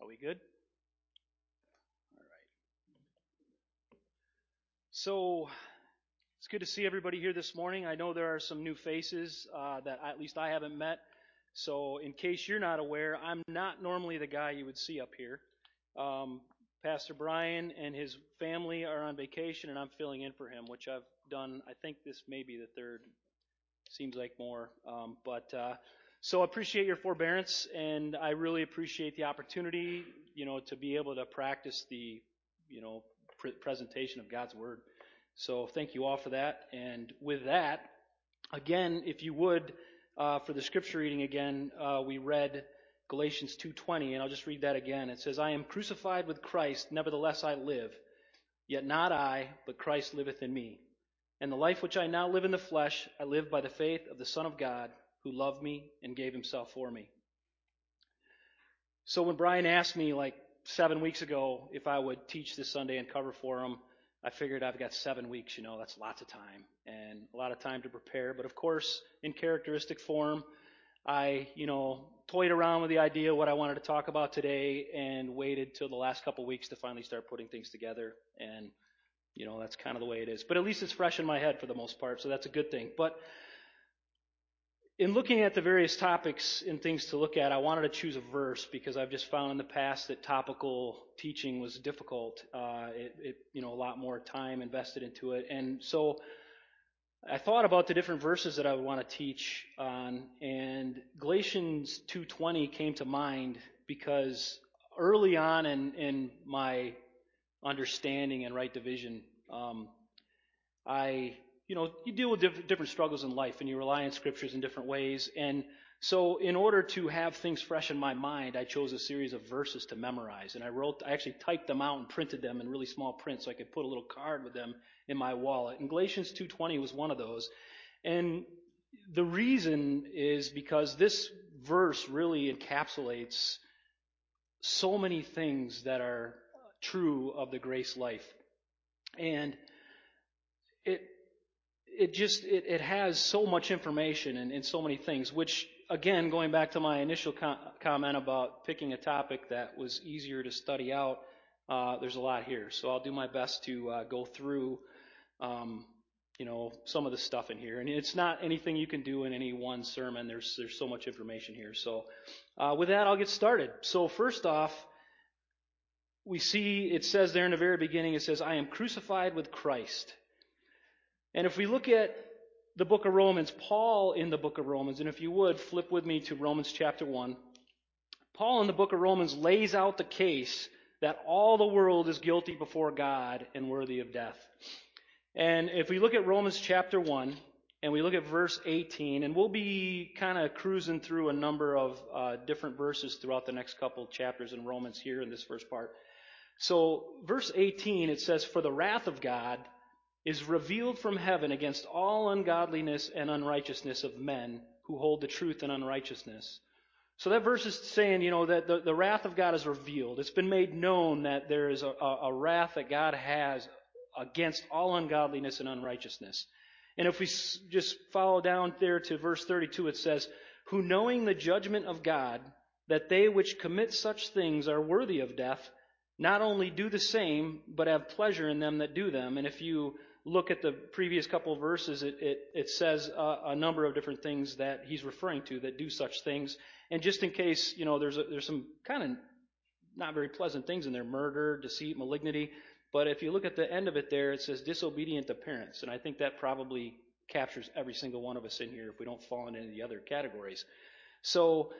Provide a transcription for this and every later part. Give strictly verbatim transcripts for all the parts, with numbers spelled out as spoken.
Are we good? All right. So it's good to see everybody here this morning. I know there are some new faces uh, that I, at least I haven't met. So in case you're not aware, I'm not normally the guy you would see up here. Um, Pastor Brian and his family are on vacation, and I'm filling in for him, which I've done. I think this may be the third. Seems like more. Um, but uh, so I appreciate your forbearance, and I really appreciate the opportunity, you know, to be able to practice the, you know, pre- presentation of God's Word. So thank you all for that. And with that, again, if you would, uh, for the scripture reading again, uh, we read Galatians two twenty, and I'll just read that again. It says, I am crucified with Christ, nevertheless I live. Yet not I, but Christ liveth in me. And the life which I now live in the flesh, I live by the faith of the Son of God, who loved me and gave himself for me. So when Brian asked me like seven weeks ago if I would teach this Sunday and cover for him, I figured I've got seven weeks, you know, that's lots of time and a lot of time to prepare. But of course, in characteristic form, I, you know, toyed around with the idea of what I wanted to talk about today and waited till the last couple weeks to finally start putting things together. And you know, that's kind of the way it is. But at least it's fresh in my head for the most part, so that's a good thing. But in looking at the various topics and things to look at, I wanted to choose a verse because I've just found in the past that topical teaching was difficult. Uh, it, it, you know, a lot more time invested into it. And so I thought about the different verses that I would want to teach on, and Galatians two twenty came to mind because early on in, in my understanding and right division. Um, I, you know, you deal with diff- different struggles in life and you rely on scriptures in different ways. And so in order to have things fresh in my mind, I chose a series of verses to memorize. And I wrote, I actually typed them out and printed them in really small print so I could put a little card with them in my wallet. And Galatians two twenty was one of those. And the reason is because this verse really encapsulates so many things that are true of the grace life. And it it just it, it has so much information and, and so many things, which again, going back to my initial com- comment about picking a topic that was easier to study out, uh, there's a lot here. So I'll do my best to uh, go through um, you know, some of the stuff in here. And it's not anything you can do in any one sermon. There's there's so much information here. So uh, with that, I'll get started. So first off, we see, it says there in the very beginning, it says, I am crucified with Christ. And if we look at the book of Romans, Paul in the book of Romans, and if you would, flip with me to Romans chapter one. Paul in the book of Romans lays out the case that all the world is guilty before God and worthy of death. And if we look at Romans chapter one, and we look at verse eighteen, and we'll be kind of cruising through a number of uh, different verses throughout the next couple chapters in Romans here in this first part. So, verse eighteen, it says, For the wrath of God is revealed from heaven against all ungodliness and unrighteousness of men who hold the truth in unrighteousness. So that verse is saying, you know, that the, the wrath of God is revealed. It's been made known that there is a, a, a wrath that God has against all ungodliness and unrighteousness. And if we s- just follow down there to verse thirty-two, it says, Who knowing the judgment of God, that they which commit such things are worthy of death, not only do the same, but have pleasure in them that do them. And if you look at the previous couple of verses, it, it, it says a, a number of different things that he's referring to that do such things. And just in case, you know, there's a, there's some kind of not very pleasant things in there, murder, deceit, malignity. But if you look at the end of it there, it says disobedient to parents. And I think that probably captures every single one of us in here if we don't fall into any of the other categories. So,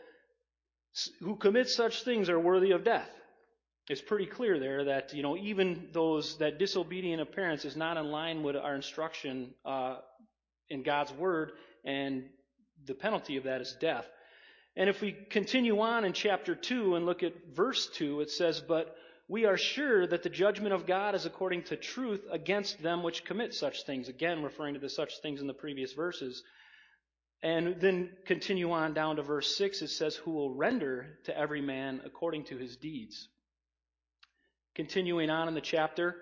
who commit such things are worthy of death. It's pretty clear there that, you know, even those, that disobedient of parents is not in line with our instruction uh, in God's Word, and the penalty of that is death. And if we continue on in chapter two and look at verse two, it says, But we are sure that the judgment of God is according to truth against them which commit such things. Again, referring to the such things in the previous verses. And then continue on down to verse six, it says, Who will render to every man according to his deeds. Continuing on in the chapter,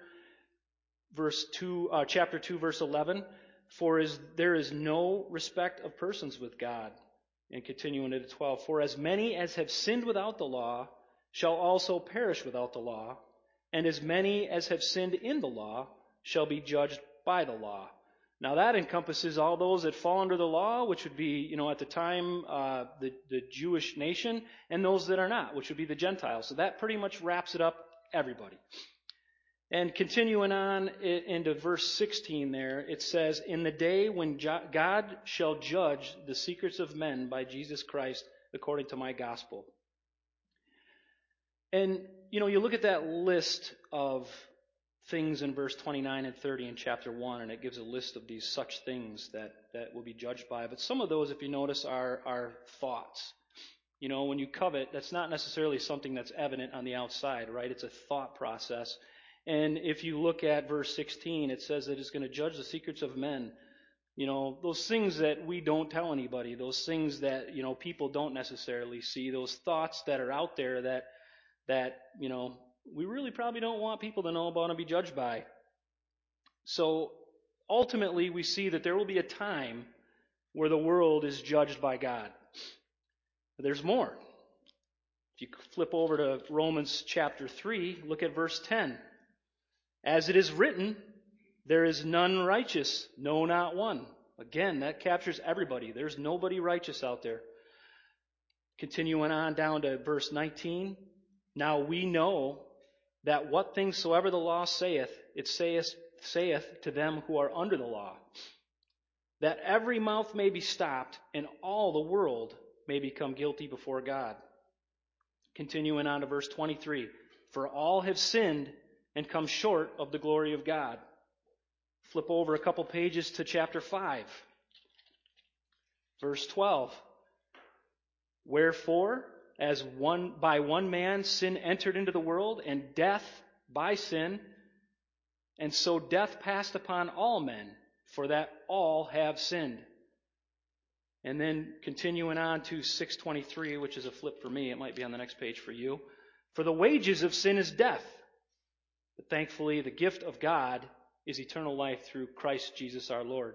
verse two, uh, chapter two, verse eleven, for is there is no respect of persons with God. And continuing to twelve, for as many as have sinned without the law shall also perish without the law, and as many as have sinned in the law shall be judged by the law. Now that encompasses all those that fall under the law, which would be, you know, at the time, uh, the, the Jewish nation, and those that are not, which would be the Gentiles. So that pretty much wraps it up, everybody. And continuing on into verse sixteen there, it says, in the day when God shall judge the secrets of men by Jesus Christ according to my gospel. And, you know, you look at that list of things in verse twenty-nine and thirty in chapter one, and it gives a list of these such things that, that will be judged by. But some of those, if you notice, are, are thoughts. You know, when you covet, that's not necessarily something that's evident on the outside, right? It's a thought process. And if you look at verse sixteen, it says that it's going to judge the secrets of men. You know, those things that we don't tell anybody, those things that, you know, people don't necessarily see, those thoughts that are out there that, that, you know, we really probably don't want people to know about and be judged by. So ultimately, we see that there will be a time where the world is judged by God. But there's more. If you flip over to Romans chapter three, look at verse ten. As it is written, there is none righteous, no, not one. Again, that captures everybody. There's nobody righteous out there. Continuing on down to verse nineteen. Now we know that what things soever the law saith, it saith, saith to them who are under the law, that every mouth may be stopped, and all the world may become guilty before God. Continuing on to verse twenty-three. For all have sinned and come short of the glory of God. Flip over a couple pages to chapter five. Verse twelve. Wherefore, as one by one man sin entered into the world, and death by sin, and so death passed upon all men, for that all have sinned. And then continuing on to six twenty-three, which is a flip for me, it might be on the next page for you. For the wages of sin is death, but thankfully the gift of God is eternal life through Christ Jesus our Lord.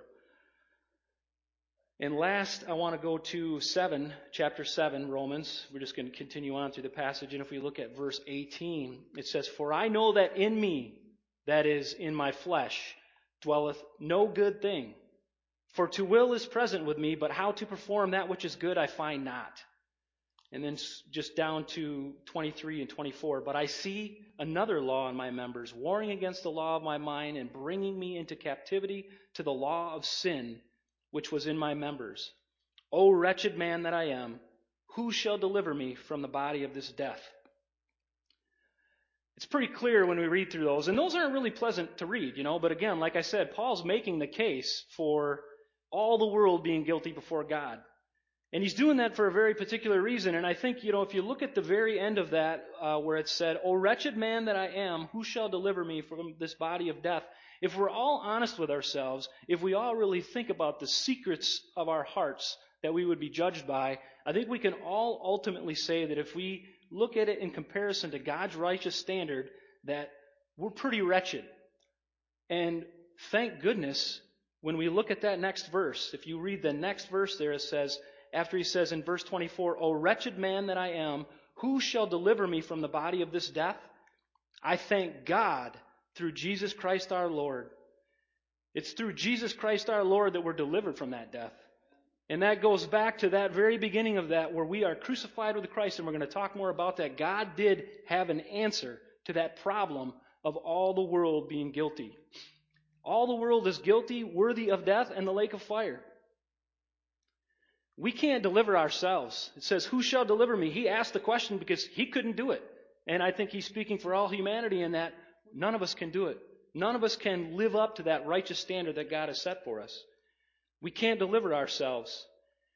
And last, I want to go to seven, chapter seven, Romans. We're just going to continue on through the passage. And if we look at verse eighteen, it says, For I know that in me, that is, in my flesh, dwelleth no good thing. For to will is present with me, but how to perform that which is good I find not. And then just down to twenty-three and twenty-four. But I see another law in my members, warring against the law of my mind and bringing me into captivity to the law of sin, which was in my members. O wretched man that I am, who shall deliver me from the body of this death? It's pretty clear when we read through those. And those aren't really pleasant to read, you know. But again, like I said, Paul's making the case for all the world being guilty before God. And he's doing that for a very particular reason. And I think, you know, if you look at the very end of that, uh, where it said, O wretched man that I am, who shall deliver me from this body of death? If we're all honest with ourselves, if we all really think about the secrets of our hearts that we would be judged by, I think we can all ultimately say that if we look at it in comparison to God's righteous standard, that we're pretty wretched. And thank goodness, when we look at that next verse, if you read the next verse there, it says, after he says in verse twenty-four, O wretched man that I am, who shall deliver me from the body of this death? I thank God through Jesus Christ our Lord. It's through Jesus Christ our Lord that we're delivered from that death. And that goes back to that very beginning of that, where we are crucified with Christ, and we're going to talk more about that. God did have an answer to that problem of all the world being guilty. All the world is guilty, worthy of death, and the lake of fire. We can't deliver ourselves. It says, who shall deliver me? He asked the question because he couldn't do it. And I think he's speaking for all humanity in that none of us can do it. None of us can live up to that righteous standard that God has set for us. We can't deliver ourselves.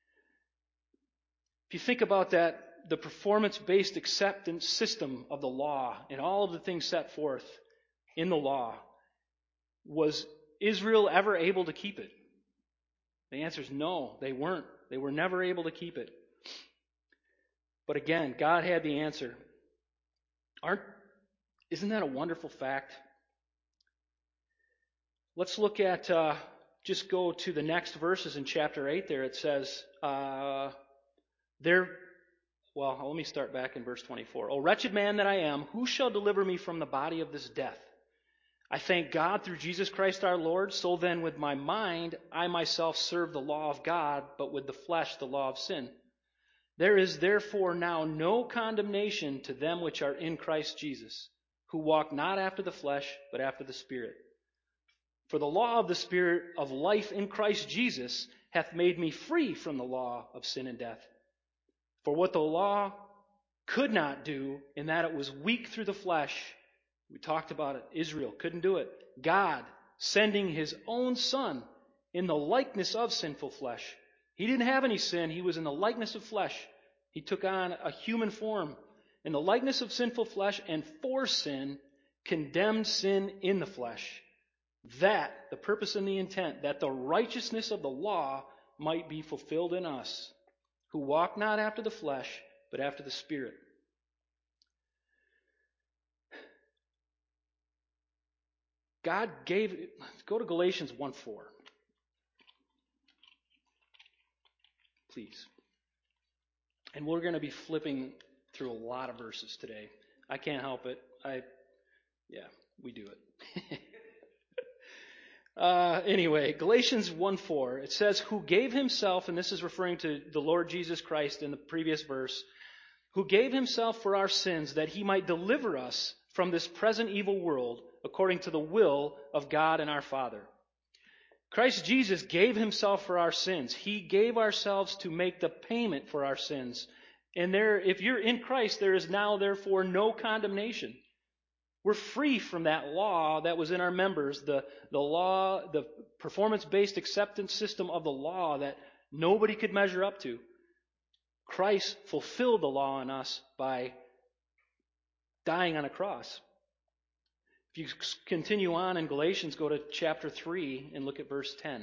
If you think about that, the performance-based acceptance system of the law and all of the things set forth in the law, was Israel ever able to keep it? The answer is no, they weren't. They were never able to keep it. But again, God had the answer. Aren't, isn't that a wonderful fact? Let's look at, uh, just go to the next verses in chapter eight there. It says, uh, there, well, let me start back in verse twenty-four. O wretched man that I am, who shall deliver me from the body of this death? I thank God through Jesus Christ our Lord. So then with my mind, I myself serve the law of God, but with the flesh, the law of sin. There is therefore now no condemnation to them which are in Christ Jesus, who walk not after the flesh, but after the Spirit. For the law of the Spirit of life in Christ Jesus hath made me free from the law of sin and death. For what the law could not do, in that it was weak through the flesh, we talked about it, Israel couldn't do it. God, sending his own Son in the likeness of sinful flesh. He didn't have any sin. He was in the likeness of flesh. He took on a human form in the likeness of sinful flesh, and for sin, condemned sin in the flesh. That, the purpose and the intent, that the righteousness of the law might be fulfilled in us, who walk not after the flesh, but after the Spirit. God gave, go to Galatians one four. Please. And we're going to be flipping through a lot of verses today. I can't help it. I, yeah, we do it. uh, anyway, Galatians one four, it says, who gave himself, and this is referring to the Lord Jesus Christ in the previous verse, who gave himself for our sins that he might deliver us from this present evil world according to the will of God and our Father. Christ Jesus gave himself for our sins. He gave ourselves to make the payment for our sins. And there, if you're in Christ, there is now therefore no condemnation. We're free from that law that was in our members, the, the law, the performance-based acceptance system of the law that nobody could measure up to. Christ fulfilled the law in us by dying on a cross. If you continue on in Galatians, go to chapter three and look at verse ten.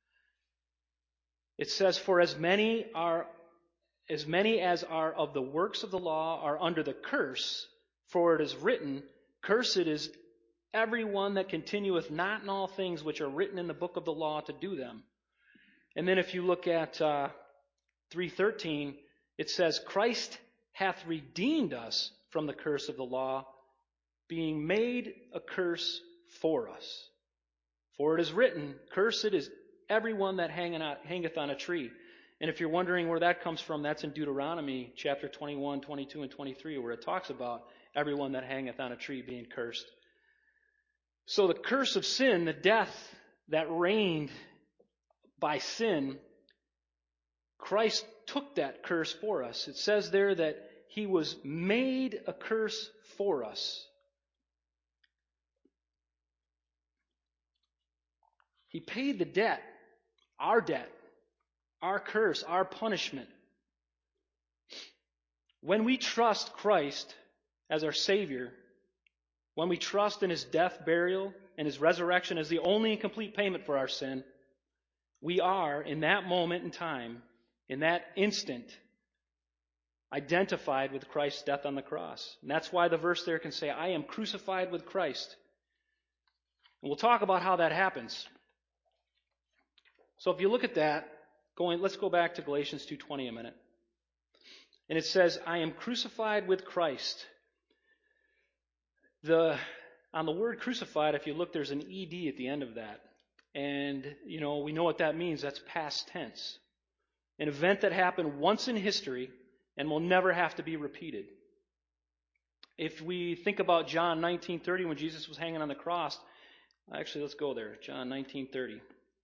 It says, for as many are as many as are of the works of the law are under the curse, for it is written, cursed is everyone that continueth not in all things which are written in the book of the law to do them. And then if you look at uh, three thirteen, it says, Christ hath redeemed us from the curse of the law, being made a curse for us. For it is written, cursed is everyone that hangeth on a tree. And if you're wondering where that comes from, that's in Deuteronomy chapter twenty-one, twenty-two, and twenty-three, where it talks about everyone that hangeth on a tree being cursed. So the curse of sin, the death that reigned by sin, Christ took that curse for us. It says there that he was made a curse for us. He paid the debt, our debt, our curse, our punishment. When we trust Christ as our Savior, when we trust in his death, burial, and his resurrection as the only and complete payment for our sin, we are, in that moment in time, in that instant, identified with Christ's death on the cross. And that's why the verse there can say, I am crucified with Christ. And we'll talk about how that happens. So if you look at that, going, let's go back to Galatians two twenty a minute. And it says, I am crucified with Christ. The, on the word crucified, if you look, there's an E D at the end of that. And, you know, we know what that means. That's past tense. An event that happened once in history and will never have to be repeated. If we think about John nineteen thirty, when Jesus was hanging on the cross, actually, let's go there. John nineteen thirty.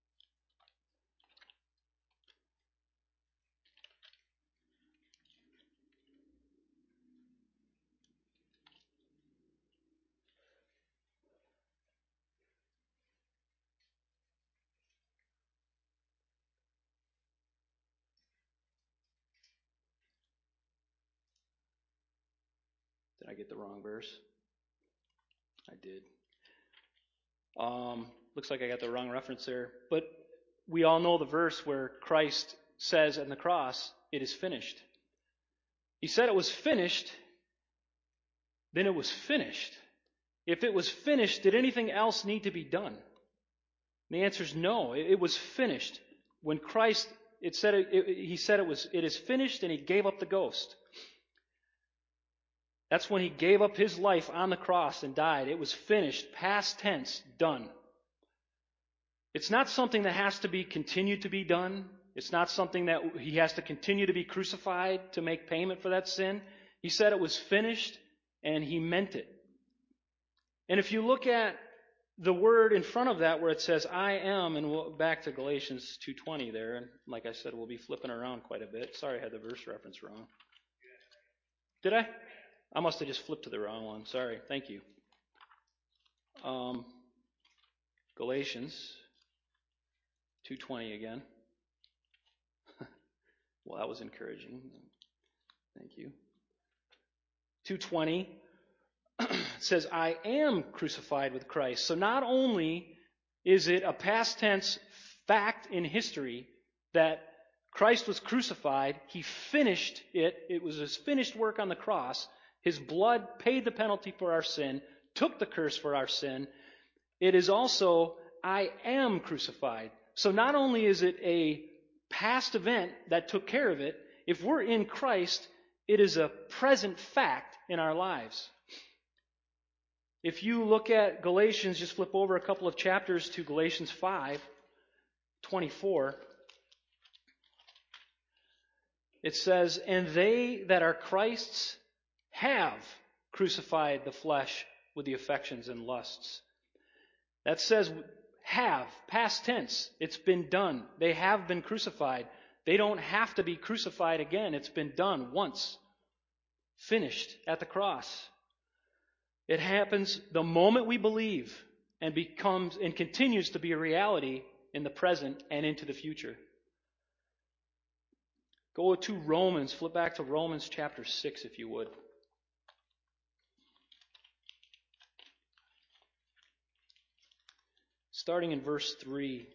Did I get the wrong verse? I did. Um, looks like I got the wrong reference there. But we all know the verse where Christ says on the cross, it is finished. He said it was finished, then it was finished. If it was finished, did anything else need to be done? And the answer is no. It, it was finished. When Christ, it said it, it, he said it was, it is finished, and he gave up the ghost. That's when he gave up his life on the cross and died. It was finished, past tense, done. It's not something that has to be continued to be done. It's not something that he has to continue to be crucified to make payment for that sin. He said it was finished, and he meant it. And if you look at the word in front of that where it says, I am, and we'll back to Galatians two twenty there, and like I said, we'll be flipping around quite a bit. Sorry I had the verse reference wrong. Did I? I must have just flipped to the wrong one. Sorry. Thank you. Um, Galatians two twenty again. Well, that was encouraging. Thank you. two twenty says, I am crucified with Christ. So not only is it a past tense fact in history that Christ was crucified, he finished it. It was his finished work on the cross. His blood paid the penalty for our sin, took the curse for our sin. It is also, I am crucified. So not only is it a past event that took care of it, if we're in Christ, it is a present fact in our lives. If you look at Galatians, just flip over a couple of chapters to Galatians five twenty-four. It says, and they that are Christ's have crucified the flesh with the affections and lusts. That says have, past tense. It's been done. They have been crucified. They don't have to be crucified again. It's been done once. Finished at the cross. It happens the moment we believe and becomes and continues to be a reality in the present and into the future. Go to Romans, flip back to Romans chapter six if you would. Starting in verse three.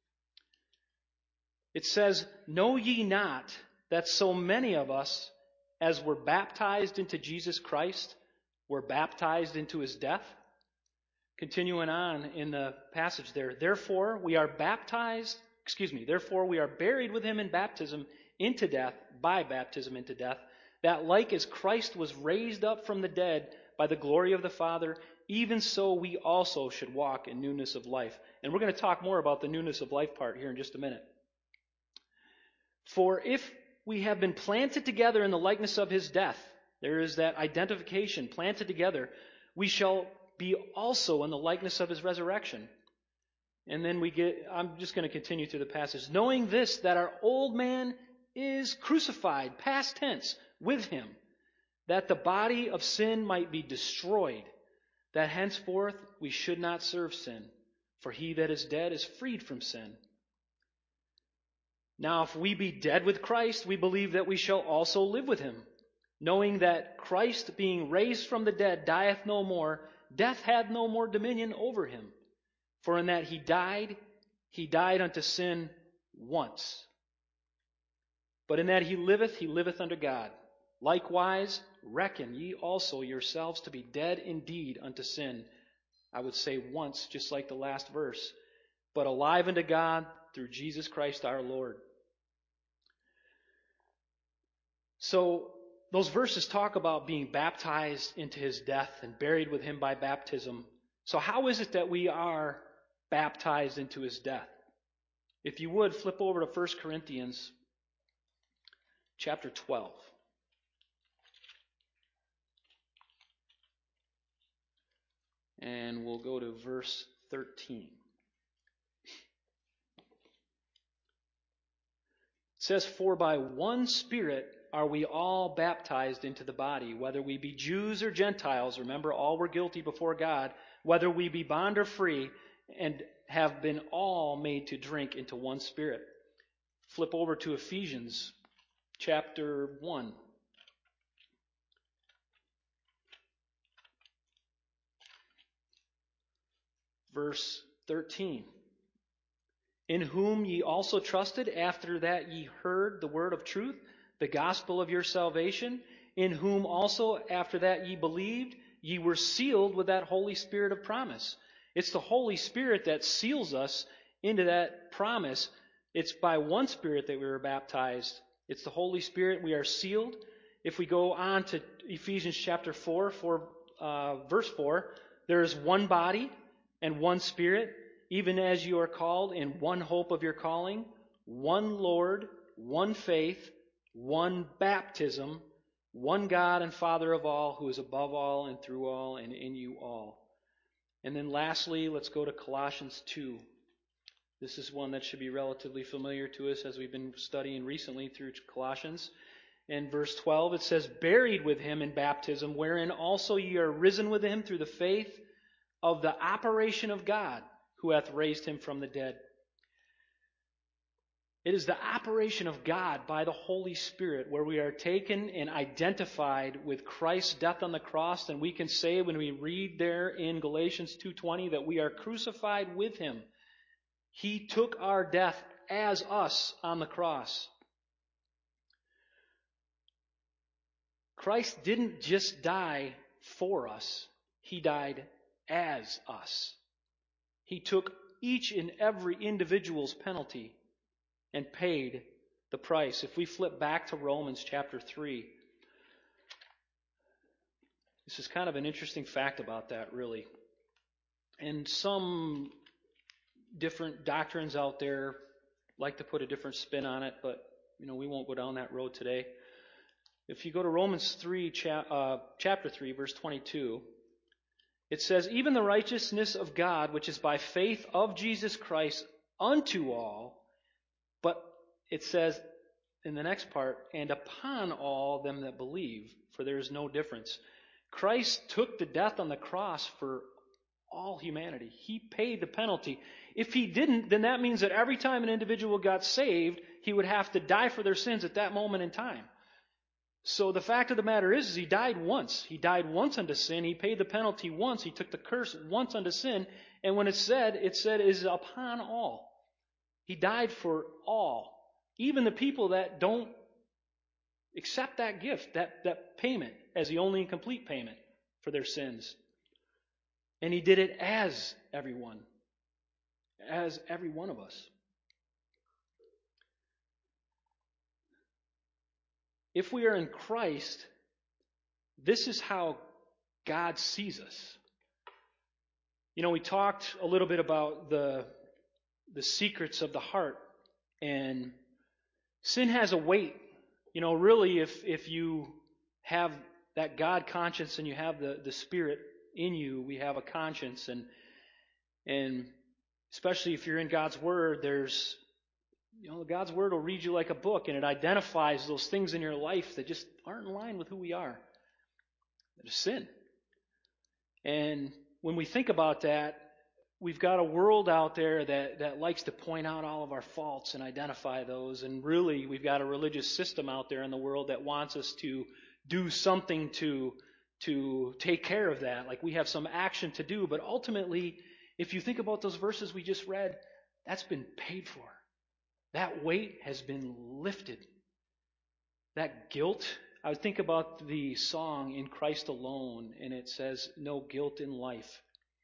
It says, know ye not that so many of us, as were baptized into Jesus Christ, were baptized into his death? Continuing on in the passage there. Therefore, we are baptized, excuse me, therefore we are buried with him in baptism into death, by baptism into death, that like as Christ was raised up from the dead by the glory of the Father, even so we also should walk in newness of life. And we're going to talk more about the newness of life part here in just a minute. For if we have been planted together in the likeness of his death, there is that identification, planted together, we shall be also in the likeness of his resurrection. And then we get, I'm just going to continue through the passage. Knowing this, that our old man is crucified, past tense, with him, that the body of sin might be destroyed, that henceforth we should not serve sin. For he that is dead is freed from sin. Now if we be dead with Christ, we believe that we shall also live with him, knowing that Christ, being raised from the dead, dieth no more, death hath no more dominion over him. For in that he died, he died unto sin once. But in that he liveth, he liveth unto God. Likewise, reckon ye also yourselves to be dead indeed unto sin. I would say once, just like the last verse. But alive unto God through Jesus Christ our Lord. So, those verses talk about being baptized into his death and buried with him by baptism. So how is it that we are baptized into his death? If you would, flip over to First Corinthians chapter twelve. And we'll go to verse thirteen. It says, for by one Spirit are we all baptized into the body, whether we be Jews or Gentiles. Remember, all were guilty before God. Whether we be bond or free, and have been all made to drink into one Spirit. Flip over to Ephesians chapter one. Verse thirteen. In whom ye also trusted, after that ye heard the word of truth, the gospel of your salvation, in whom also after that ye believed, ye were sealed with that Holy Spirit of promise. It's the Holy Spirit that seals us into that promise. It's by one Spirit that we were baptized. It's the Holy Spirit. We are sealed. If we go on to Ephesians chapter four, four uh, verse four, there is one body and one Spirit, even as you are called in one hope of your calling, one Lord, one faith, one baptism, one God and Father of all, who is above all and through all and in you all. And then lastly, let's go to Colossians two. This is one that should be relatively familiar to us as we've been studying recently through Colossians. In verse twelve, it says, buried with him in baptism, wherein also ye are risen with him through the faith of the operation of God, who hath raised him from the dead. It is the operation of God by the Holy Spirit where we are taken and identified with Christ's death on the cross, and we can say when we read there in Galatians two twenty that we are crucified with him. He took our death as us on the cross. Christ didn't just die for us. He died as us. He took each and every individual's penalty and paid the price. If we flip back to Romans chapter three, this is kind of an interesting fact about that, really. And some different doctrines out there like to put a different spin on it, but you know we won't go down that road today. If you go to Romans three, uh, chapter three, verse twenty-two, it says, even the righteousness of God, which is by faith of Jesus Christ unto all, but it says in the next part, and upon all them that believe, for there is no difference. Christ took the death on the cross for all humanity. He paid the penalty. If he didn't, then that means that every time an individual got saved, he would have to die for their sins at that moment in time. So the fact of the matter is, is he died once. He died once unto sin. He paid the penalty once. He took the curse once unto sin. And when it said, it said is upon all. He died for all. Even the people that don't accept that gift, that, that payment, as the only and complete payment for their sins. And he did it as everyone. As every one of us. If we are in Christ, this is how God sees us. You know, we talked a little bit about the, the secrets of the heart, and sin has a weight. You know, really, if, if you have that God conscience and you have the, the Spirit in you, we have a conscience, and and especially if you're in God's Word, there's You know, God's Word will read you like a book, and it identifies those things in your life that just aren't in line with who we are. That is sin. And when we think about that, we've got a world out there that, that likes to point out all of our faults and identify those. And really, we've got a religious system out there in the world that wants us to do something to, to take care of that. Like we have some action to do. But ultimately, if you think about those verses we just read, that's been paid for. That weight has been lifted. That guilt, I would think about the song In Christ Alone, and it says, no guilt in life.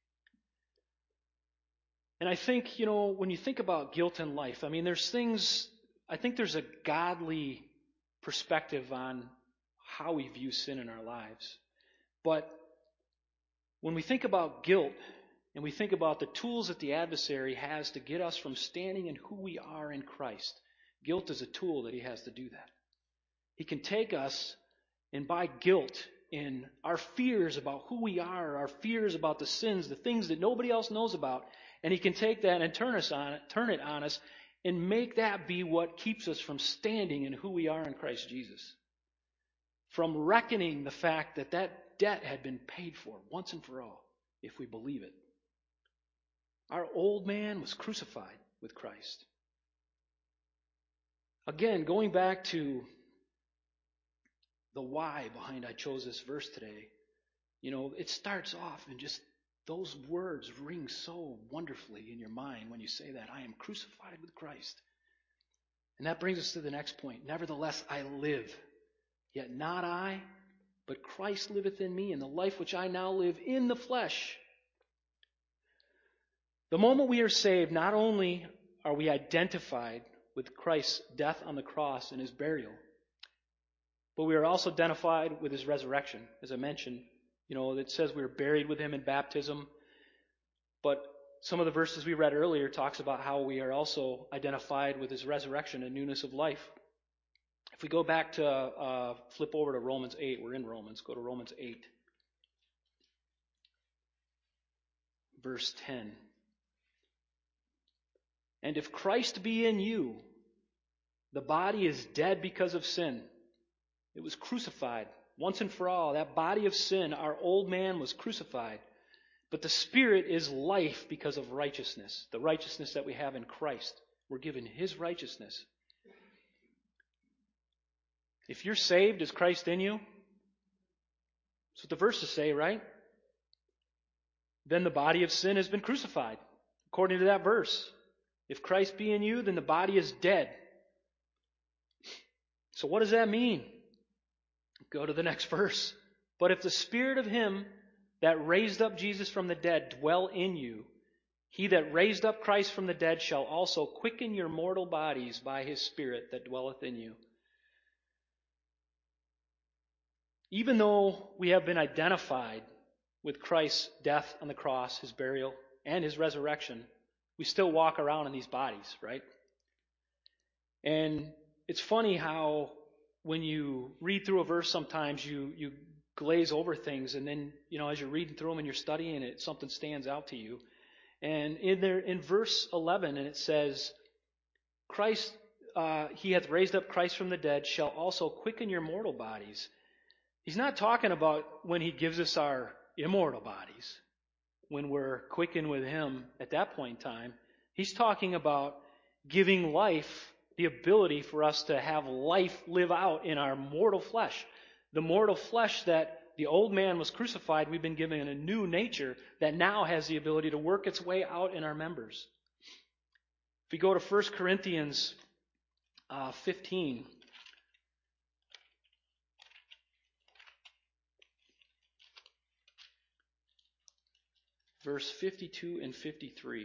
And I think, you know, when you think about guilt in life, I mean, there's things, I think there's a godly perspective on how we view sin in our lives. But when we think about guilt, and we think about the tools that the adversary has to get us from standing in who we are in Christ, guilt is a tool that he has to do that. He can take us, and by guilt and our fears about who we are, our fears about the sins, the things that nobody else knows about, and he can take that and turn us on it, turn it on us, and make that be what keeps us from standing in who we are in Christ Jesus. From reckoning the fact that that debt had been paid for once and for all, if we believe it. Our old man was crucified with Christ. Again, going back to the why behind I chose this verse today, you know, it starts off and just those words ring so wonderfully in your mind when you say that. I am crucified with Christ. And that brings us to the next point. Nevertheless, I live. Yet not I, but Christ liveth in me, and the life which I now live in the flesh. The moment we are saved, not only are we identified with Christ's death on the cross and his burial, but we are also identified with his resurrection. As I mentioned, you know, it says we were buried with him in baptism, but some of the verses we read earlier talks about how we are also identified with his resurrection and newness of life. If we go back to, uh, flip over to Romans eight, we're in Romans, go to Romans eight, verse ten. And if Christ be in you, the body is dead because of sin. It was crucified once and for all. That body of sin, our old man, was crucified. But the Spirit is life because of righteousness, the righteousness that we have in Christ. We're given his righteousness. If you're saved, is Christ in you? That's what the verses say, right? Then the body of sin has been crucified, according to that verse. If Christ be in you, then the body is dead. So what does that mean? Go to the next verse. But if the Spirit of him that raised up Jesus from the dead dwell in you, he that raised up Christ from the dead shall also quicken your mortal bodies by his Spirit that dwelleth in you. Even though we have been identified with Christ's death on the cross, his burial, and his resurrection, we still walk around in these bodies, right? And it's funny how when you read through a verse sometimes you, you glaze over things, and then, you know, as you're reading through them and you're studying it, something stands out to you. And in there, in verse eleven, and it says, Christ, uh, he hath raised up Christ from the dead, shall also quicken your mortal bodies. He's not talking about when he gives us our immortal bodies, when we're quickened with him at that point in time. He's talking about giving life, the ability for us to have life live out in our mortal flesh. The mortal flesh that the old man was crucified, we've been given a new nature that now has the ability to work its way out in our members. If we go to First Corinthians uh, fifteen, verse fifty-two and fifty-three. It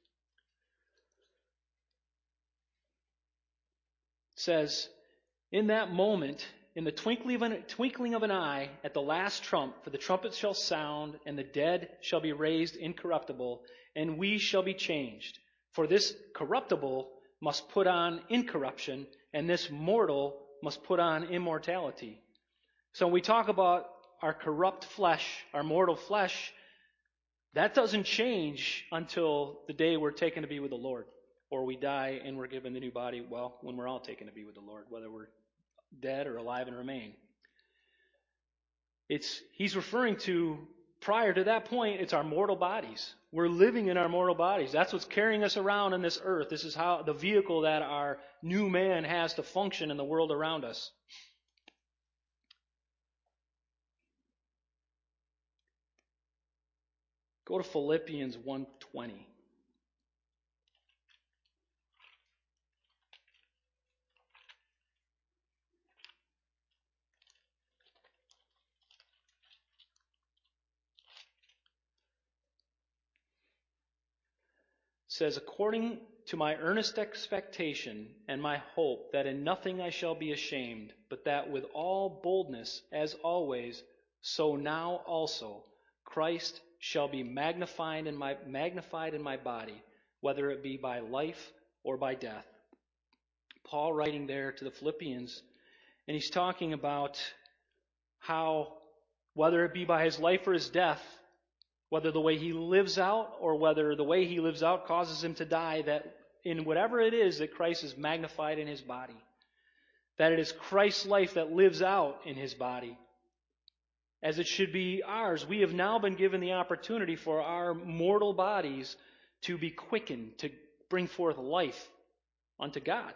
says, in that moment, in the twinkling of, an, twinkling of an eye, at the last trump, for the trumpet shall sound, and the dead shall be raised incorruptible, and we shall be changed. For this corruptible must put on incorruption, and this mortal must put on immortality. So when we talk about our corrupt flesh, our mortal flesh, that doesn't change until the day we're taken to be with the Lord, or we die and we're given the new body, well, when we're all taken to be with the Lord, whether we're dead or alive and remain. It's he's referring to, prior to that point, it's our mortal bodies. We're living in our mortal bodies. That's what's carrying us around in this earth. This is how the vehicle that our new man has to function in the world around us. Go to Philippians one twenty. Says, according to my earnest expectation and my hope that in nothing I shall be ashamed, but that with all boldness, as always, so now also Christ shall be magnified in my magnified in my body, whether it be by life or by death. Paul writing there to the Philippians, and he's talking about how, whether it be by his life or his death, whether the way he lives out or whether the way he lives out causes him to die, that in whatever it is, that Christ is magnified in his body. That it is Christ's life that lives out in his body, as it should be ours. We have now been given the opportunity for our mortal bodies to be quickened, to bring forth life unto God.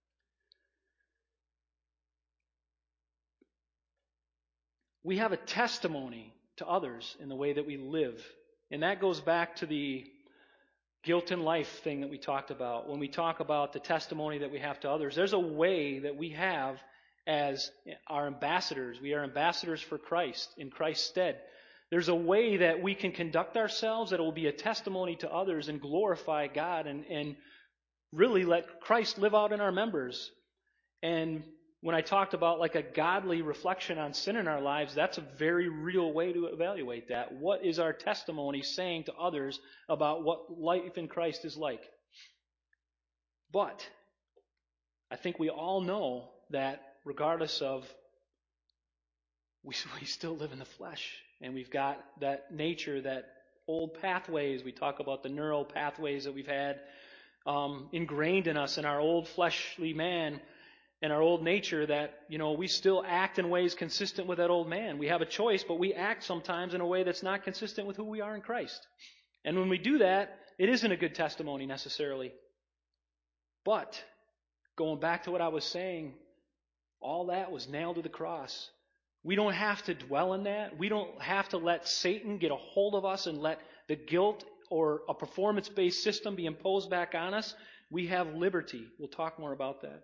We have a testimony to others in the way that we live. And that goes back to the guilt in life thing that we talked about. When we talk about the testimony that we have to others, there's a way that we have as our ambassadors. We are ambassadors for Christ, in Christ's stead. There's a way that we can conduct ourselves that will be a testimony to others and glorify God and, and really let Christ live out in our members. And when I talked about like a godly reflection on sin in our lives, that's a very real way to evaluate that. What is our testimony saying to others about what life in Christ is like? But I think we all know that regardless of, we, we still live in the flesh, and we've got that nature, that old pathways. We talk about the neural pathways that we've had um, ingrained in us in our old fleshly man and our old nature, that, you know, we still act in ways consistent with that old man. We have a choice, but we act sometimes in a way that's not consistent with who we are in Christ. And when we do that, it isn't a good testimony necessarily. But going back to what I was saying, all that was nailed to the cross. We don't have to dwell in that. We don't have to let Satan get a hold of us and let the guilt or a performance-based system be imposed back on us. We have liberty. We'll talk more about that.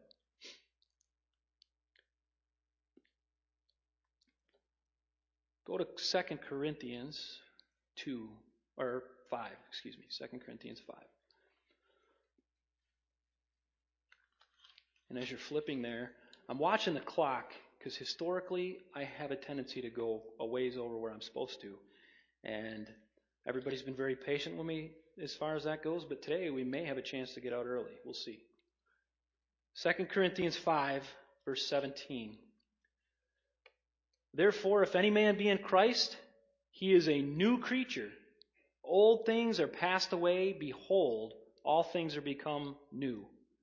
Go to Second Corinthians two, or five, excuse me, Second Corinthians five. And as you're flipping there, I'm watching the clock, because historically I have a tendency to go a ways over where I'm supposed to. And everybody's been very patient with me as far as that goes, but today we may have a chance to get out early. We'll see. Second Corinthians five, verse seventeen. Therefore, if any man be in Christ, he is a new creature. Old things are passed away. Behold, all things are become new.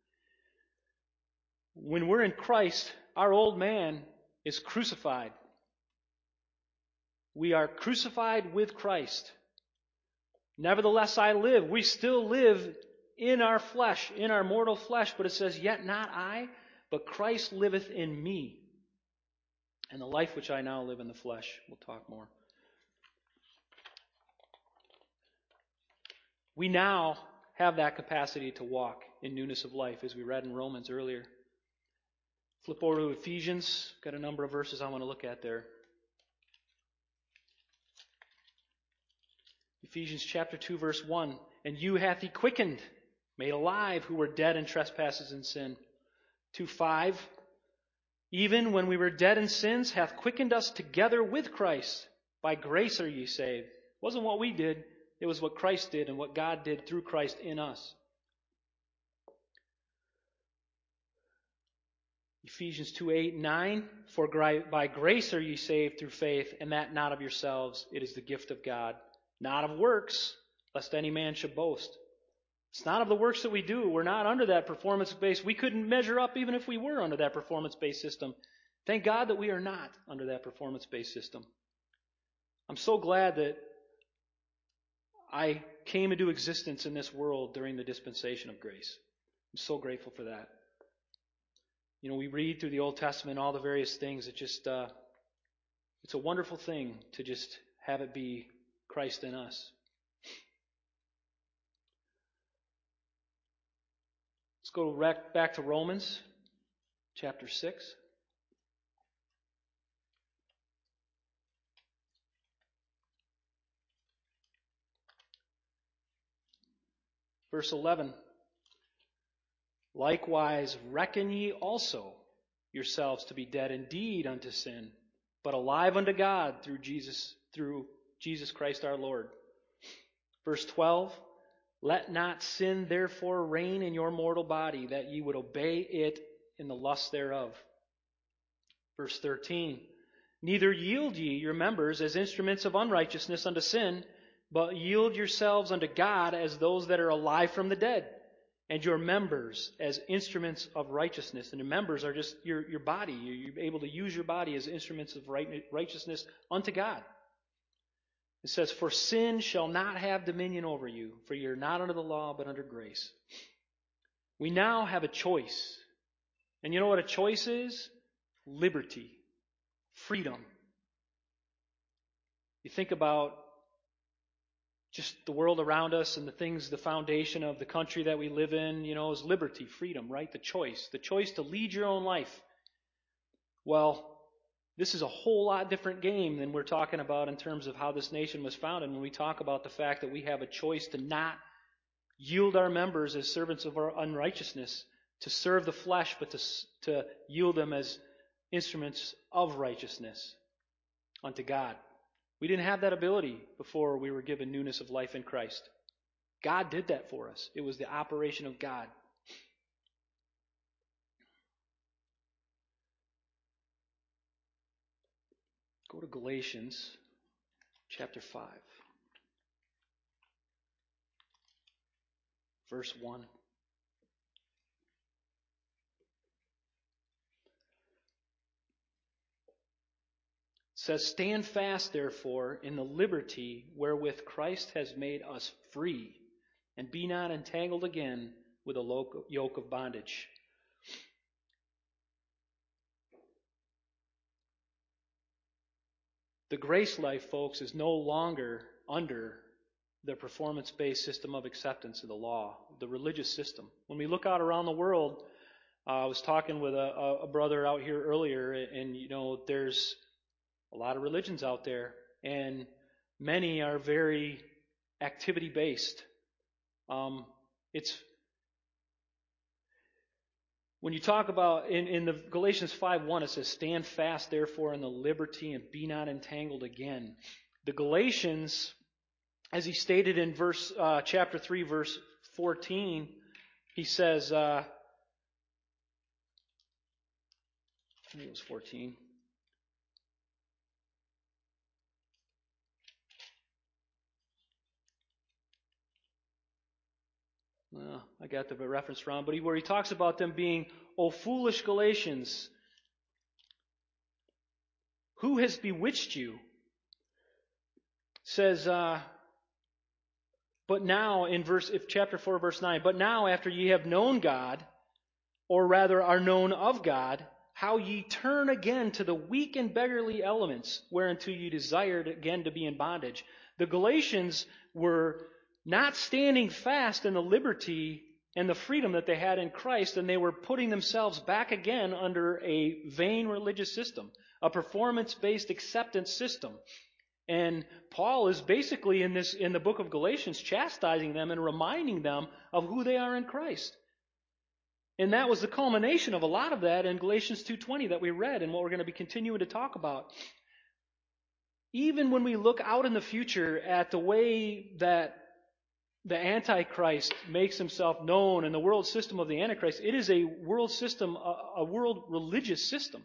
When we're in Christ, our old man is crucified. We are crucified with Christ. Nevertheless, I live. We still live in our flesh, in our mortal flesh, but it says, yet not I, but Christ liveth in me. And the life which I now live in the flesh. We'll talk more. We now have that capacity to walk in newness of life, as we read in Romans earlier. Flip over to Ephesians. Got a number of verses I want to look at there. Ephesians chapter two, verse one. And you hath he quickened, made alive, who were dead in trespasses and sin. two five. Even when we were dead in sins, hath quickened us together with Christ. By grace are ye saved. It wasn't what we did. It was what Christ did and what God did through Christ in us. Ephesians two, eight, nine. For by grace are ye saved through faith, and that not of yourselves. It is the gift of God, not of works, lest any man should boast. It's not of the works that we do. We're not under that performance-based. We couldn't measure up even if we were under that performance-based system. Thank God that we are not under that performance-based system. I'm so glad that I came into existence in this world during the dispensation of grace. I'm so grateful for that. You know, we read through the Old Testament all the various things. It just, uh, it's a wonderful thing to just have it be Christ in us. Let's go back to Romans chapter six. Verse eleven. Likewise reckon ye also yourselves to be dead indeed unto sin, but alive unto God through Jesus, through Jesus Christ our Lord. Verse twelve. Let not sin therefore reign in your mortal body, that ye would obey it in the lust thereof. Verse thirteen. Neither yield ye your members as instruments of unrighteousness unto sin, but yield yourselves unto God as those that are alive from the dead, and your members as instruments of righteousness. And your members are just your, your body. You're able to use your body as instruments of right, righteousness unto God. It says, for sin shall not have dominion over you, for you're not under the law, but under grace. We now have a choice. And you know what a choice is? Liberty. Freedom. You think about just the world around us and the things, the foundation of the country that we live in, you know, is liberty, freedom, right? The choice. The choice to lead your own life. Well, this is a whole lot different game than we're talking about in terms of how this nation was founded when we talk about the fact that we have a choice to not yield our members as servants of our unrighteousness, to serve the flesh, but to, to yield them as instruments of righteousness unto God. We didn't have that ability before we were given newness of life in Christ. God did that for us. It was the operation of God. Go to Galatians chapter five, verse one. It says, "Stand fast, therefore, in the liberty wherewith Christ has made us free, and be not entangled again with a yoke of bondage." The grace life, folks, is no longer under the performance-based system of acceptance of the law, the religious system. When we look out around the world, uh, I was talking with a, a brother out here earlier, and you know, there's a lot of religions out there, and many are very activity-based. Um, it's When you talk about, in, in the Galatians five one, it says, "Stand fast, therefore, in the liberty, and be not entangled again." The Galatians, as he stated in verse uh, chapter three, verse fourteen, he says, uh, I think it was fourteen. Well, I got the reference wrong, but he, where he talks about them being, "O foolish Galatians, who has bewitched you?" Says, uh, but now in verse, if chapter four, verse nine, "But now after ye have known God, or rather are known of God, how ye turn again to the weak and beggarly elements, whereunto ye desired again to be in bondage." The Galatians were not standing fast in the liberty and the freedom that they had in Christ, and they were putting themselves back again under a vain religious system, a performance-based acceptance system. And Paul is basically in this in the book of Galatians chastising them and reminding them of who they are in Christ. And that was the culmination of a lot of that in Galatians two twenty that we read and what we're going to be continuing to talk about. Even when we look out in the future at the way that the Antichrist makes himself known and the world system of the Antichrist, it is a world system, a, a world religious system.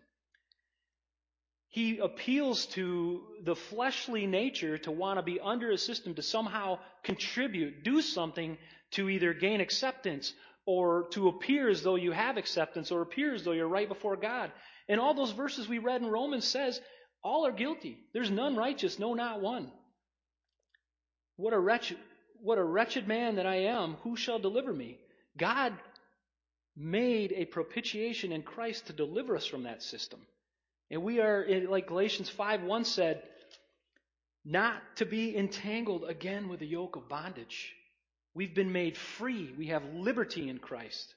He appeals to the fleshly nature to want to be under a system to somehow contribute, do something to either gain acceptance or to appear as though you have acceptance or appear as though you're right before God. And all those verses we read in Romans says, all are guilty. There's none righteous, no, not one. What a wretched, what a wretched man that I am. Who shall deliver me? God made a propitiation in Christ to deliver us from that system. And we are, like Galatians five one said, not to be entangled again with the yoke of bondage. We've been made free. We have liberty in Christ.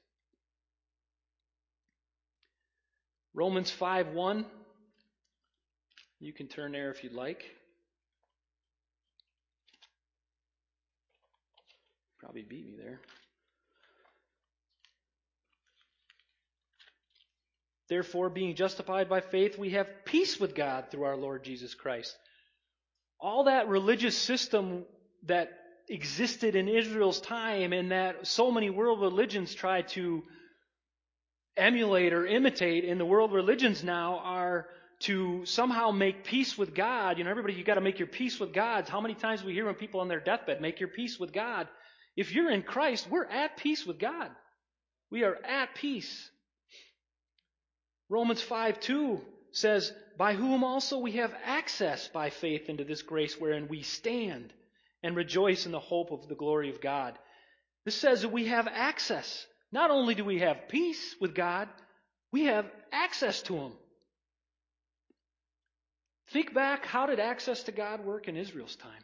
Romans five one. You can turn there if you'd like. Probably beat me there. Therefore, being justified by faith, we have peace with God through our Lord Jesus Christ. All that religious system that existed in Israel's time and that so many world religions try to emulate or imitate in the world religions now are to somehow make peace with God. You know, everybody, you got to make your peace with God. How many times we hear when people on their deathbed, make your peace with God? If you're in Christ, we're at peace with God. We are at peace. Romans five two says, by whom also we have access by faith into this grace wherein we stand and rejoice in the hope of the glory of God. This says that we have access. Not only do we have peace with God, we have access to Him. Think back, how did access to God work in Israel's time?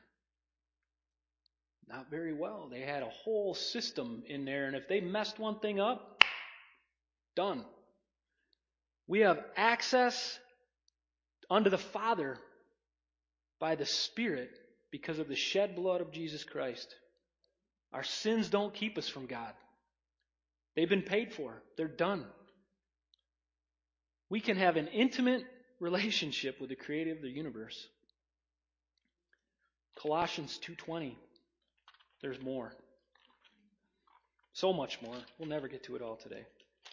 Not very well. They had a whole system in there, and if they messed one thing up, done. We have access unto the Father by the Spirit because of the shed blood of Jesus Christ. Our sins don't keep us from God. They've been paid for. They're done. We can have an intimate relationship with the Creator of the universe. Colossians two twenty. There's more. So much more. We'll never get to it all today.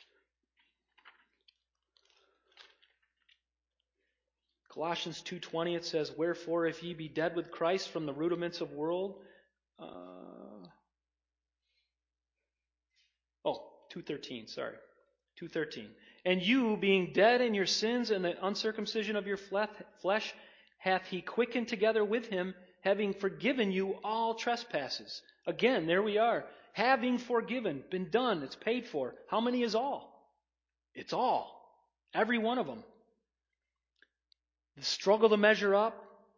Colossians two twenty, it says, "Wherefore, if ye be dead with Christ from the rudiments of world..." Uh, oh, two thirteen, sorry. two thirteen. "And you, being dead in your sins and the uncircumcision of your flesh, hath he quickened together with him, having forgiven you all trespasses." Again, there we are. Having forgiven, been done, it's paid for. How many is all? It's all. Every one of them. The struggle to measure up,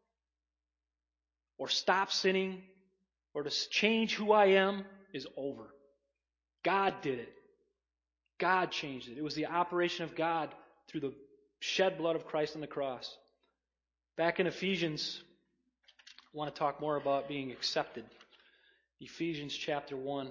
or stop sinning, or to change who I am is over. God did it. God changed it. It was the operation of God through the shed blood of Christ on the cross. Back in Ephesians, I want to talk more about being accepted. Ephesians chapter one,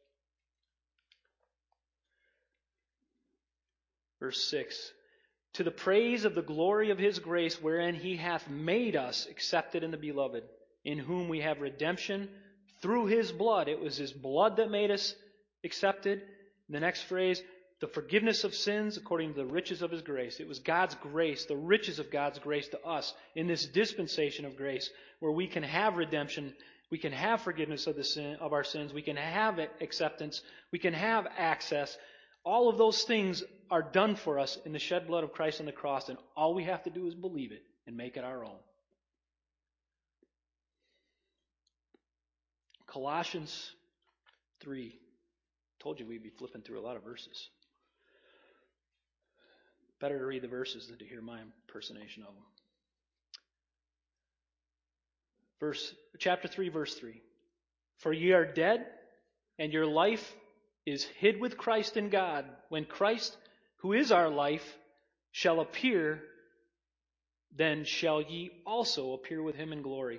verse six. "To the praise of the glory of His grace, wherein He hath made us accepted in the Beloved, in whom we have redemption through His blood." It was His blood that made us accepted. The next phrase, "the forgiveness of sins according to the riches of His grace." It was God's grace, the riches of God's grace to us in this dispensation of grace, where we can have redemption, we can have forgiveness of the sin of our sins, we can have acceptance, we can have access. All of those things are done for us in the shed blood of Christ on the cross, and all we have to do is believe it and make it our own. Colossians three. Told you we'd be flipping through a lot of verses. Better to read the verses than to hear my impersonation of them. Verse, chapter three, verse three. "For ye are dead, and your life is hid with Christ in God. When Christ, who is our life, shall appear, then shall ye also appear with Him in glory."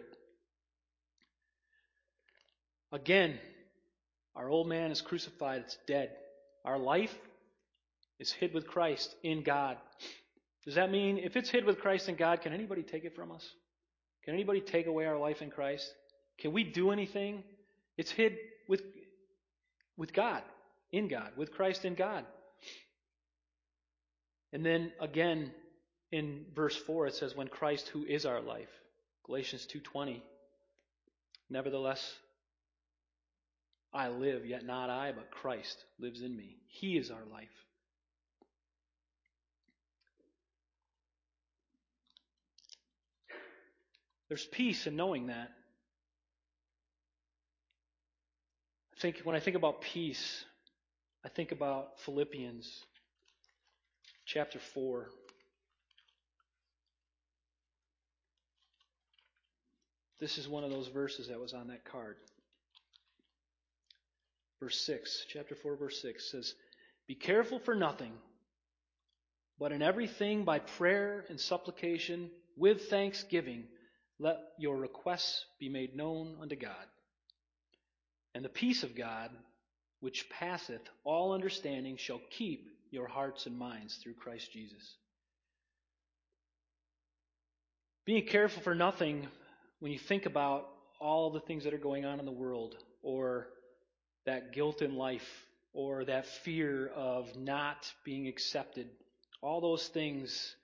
Again, our old man is crucified, it's dead. Our life is hid with Christ in God. Does that mean if it's hid with Christ in God, can anybody take it from us? Can anybody take away our life in Christ? Can we do anything? It's hid with, with God, in God, with Christ in God. And then again in verse four it says, "When Christ, who is our life." Galatians two twenty. "Nevertheless, I live, yet not I, but Christ lives in me." He is our life. There's peace in knowing that. I think when I think about peace, I think about Philippians chapter four. This is one of those verses that was on that card. Verse six, chapter four, verse six says, "Be careful for nothing, but in everything by prayer and supplication with thanksgiving, let your requests be made known unto God. And the peace of God, which passeth all understanding, shall keep your hearts and minds through Christ Jesus." Being careful for nothing, when you think about all the things that are going on in the world, or that guilt in life, or that fear of not being accepted, all those things,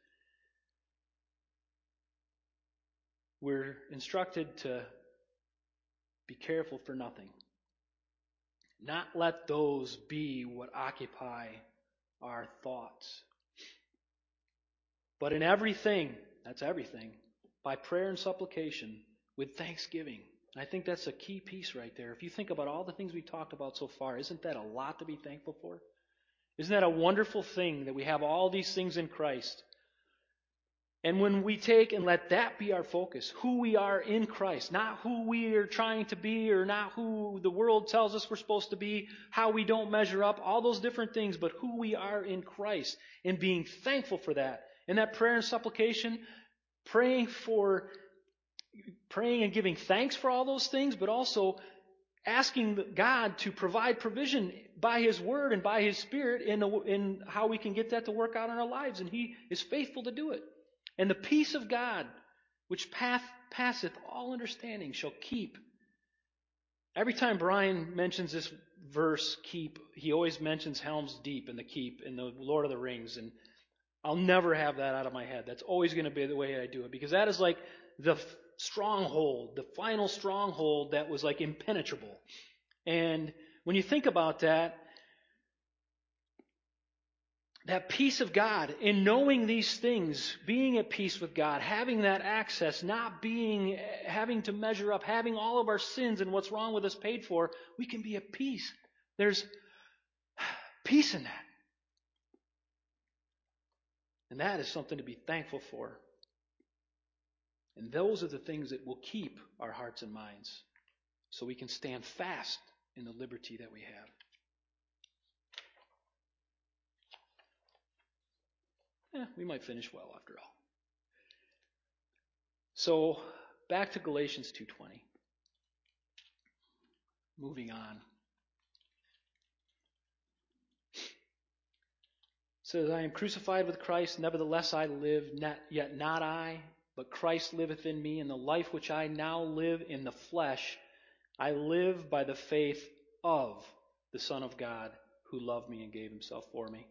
we're instructed to be careful for nothing. Not let those be what occupy our thoughts. But in everything, that's everything, by prayer and supplication, with thanksgiving. I think that's a key piece right there. If you think about all the things we talked about so far, isn't that a lot to be thankful for? Isn't that a wonderful thing that we have all these things in Christ? And when we take and let that be our focus, who we are in Christ, not who we are trying to be or not who the world tells us we're supposed to be, how we don't measure up, all those different things, but who we are in Christ, and being thankful for that. And that prayer and supplication, praying for, praying and giving thanks for all those things, but also asking God to provide provision by His Word and by His Spirit in, the, in how we can get that to work out in our lives. And He is faithful to do it. And the peace of God, which path, passeth all understanding, shall keep. Every time Brian mentions this verse, keep, he always mentions Helm's Deep and the keep in the Lord of the Rings. And I'll never have that out of my head. That's always going to be the way I do it. Because that is like the stronghold, the final stronghold that was like impenetrable. And when you think about that, that peace of God, in knowing these things, being at peace with God, having that access, not being, having to measure up, having all of our sins and what's wrong with us paid for, we can be at peace. There's peace in that. And that is something to be thankful for. And those are the things that will keep our hearts and minds so we can stand fast in the liberty that we have. Eh, we might finish well after all. So, back to Galatians two twenty. Moving on. It says, I am crucified with Christ, nevertheless I live, not, yet not I, but Christ liveth in me, and the life which I now live in the flesh, I live by the faith of the Son of God, who loved me and gave Himself for me.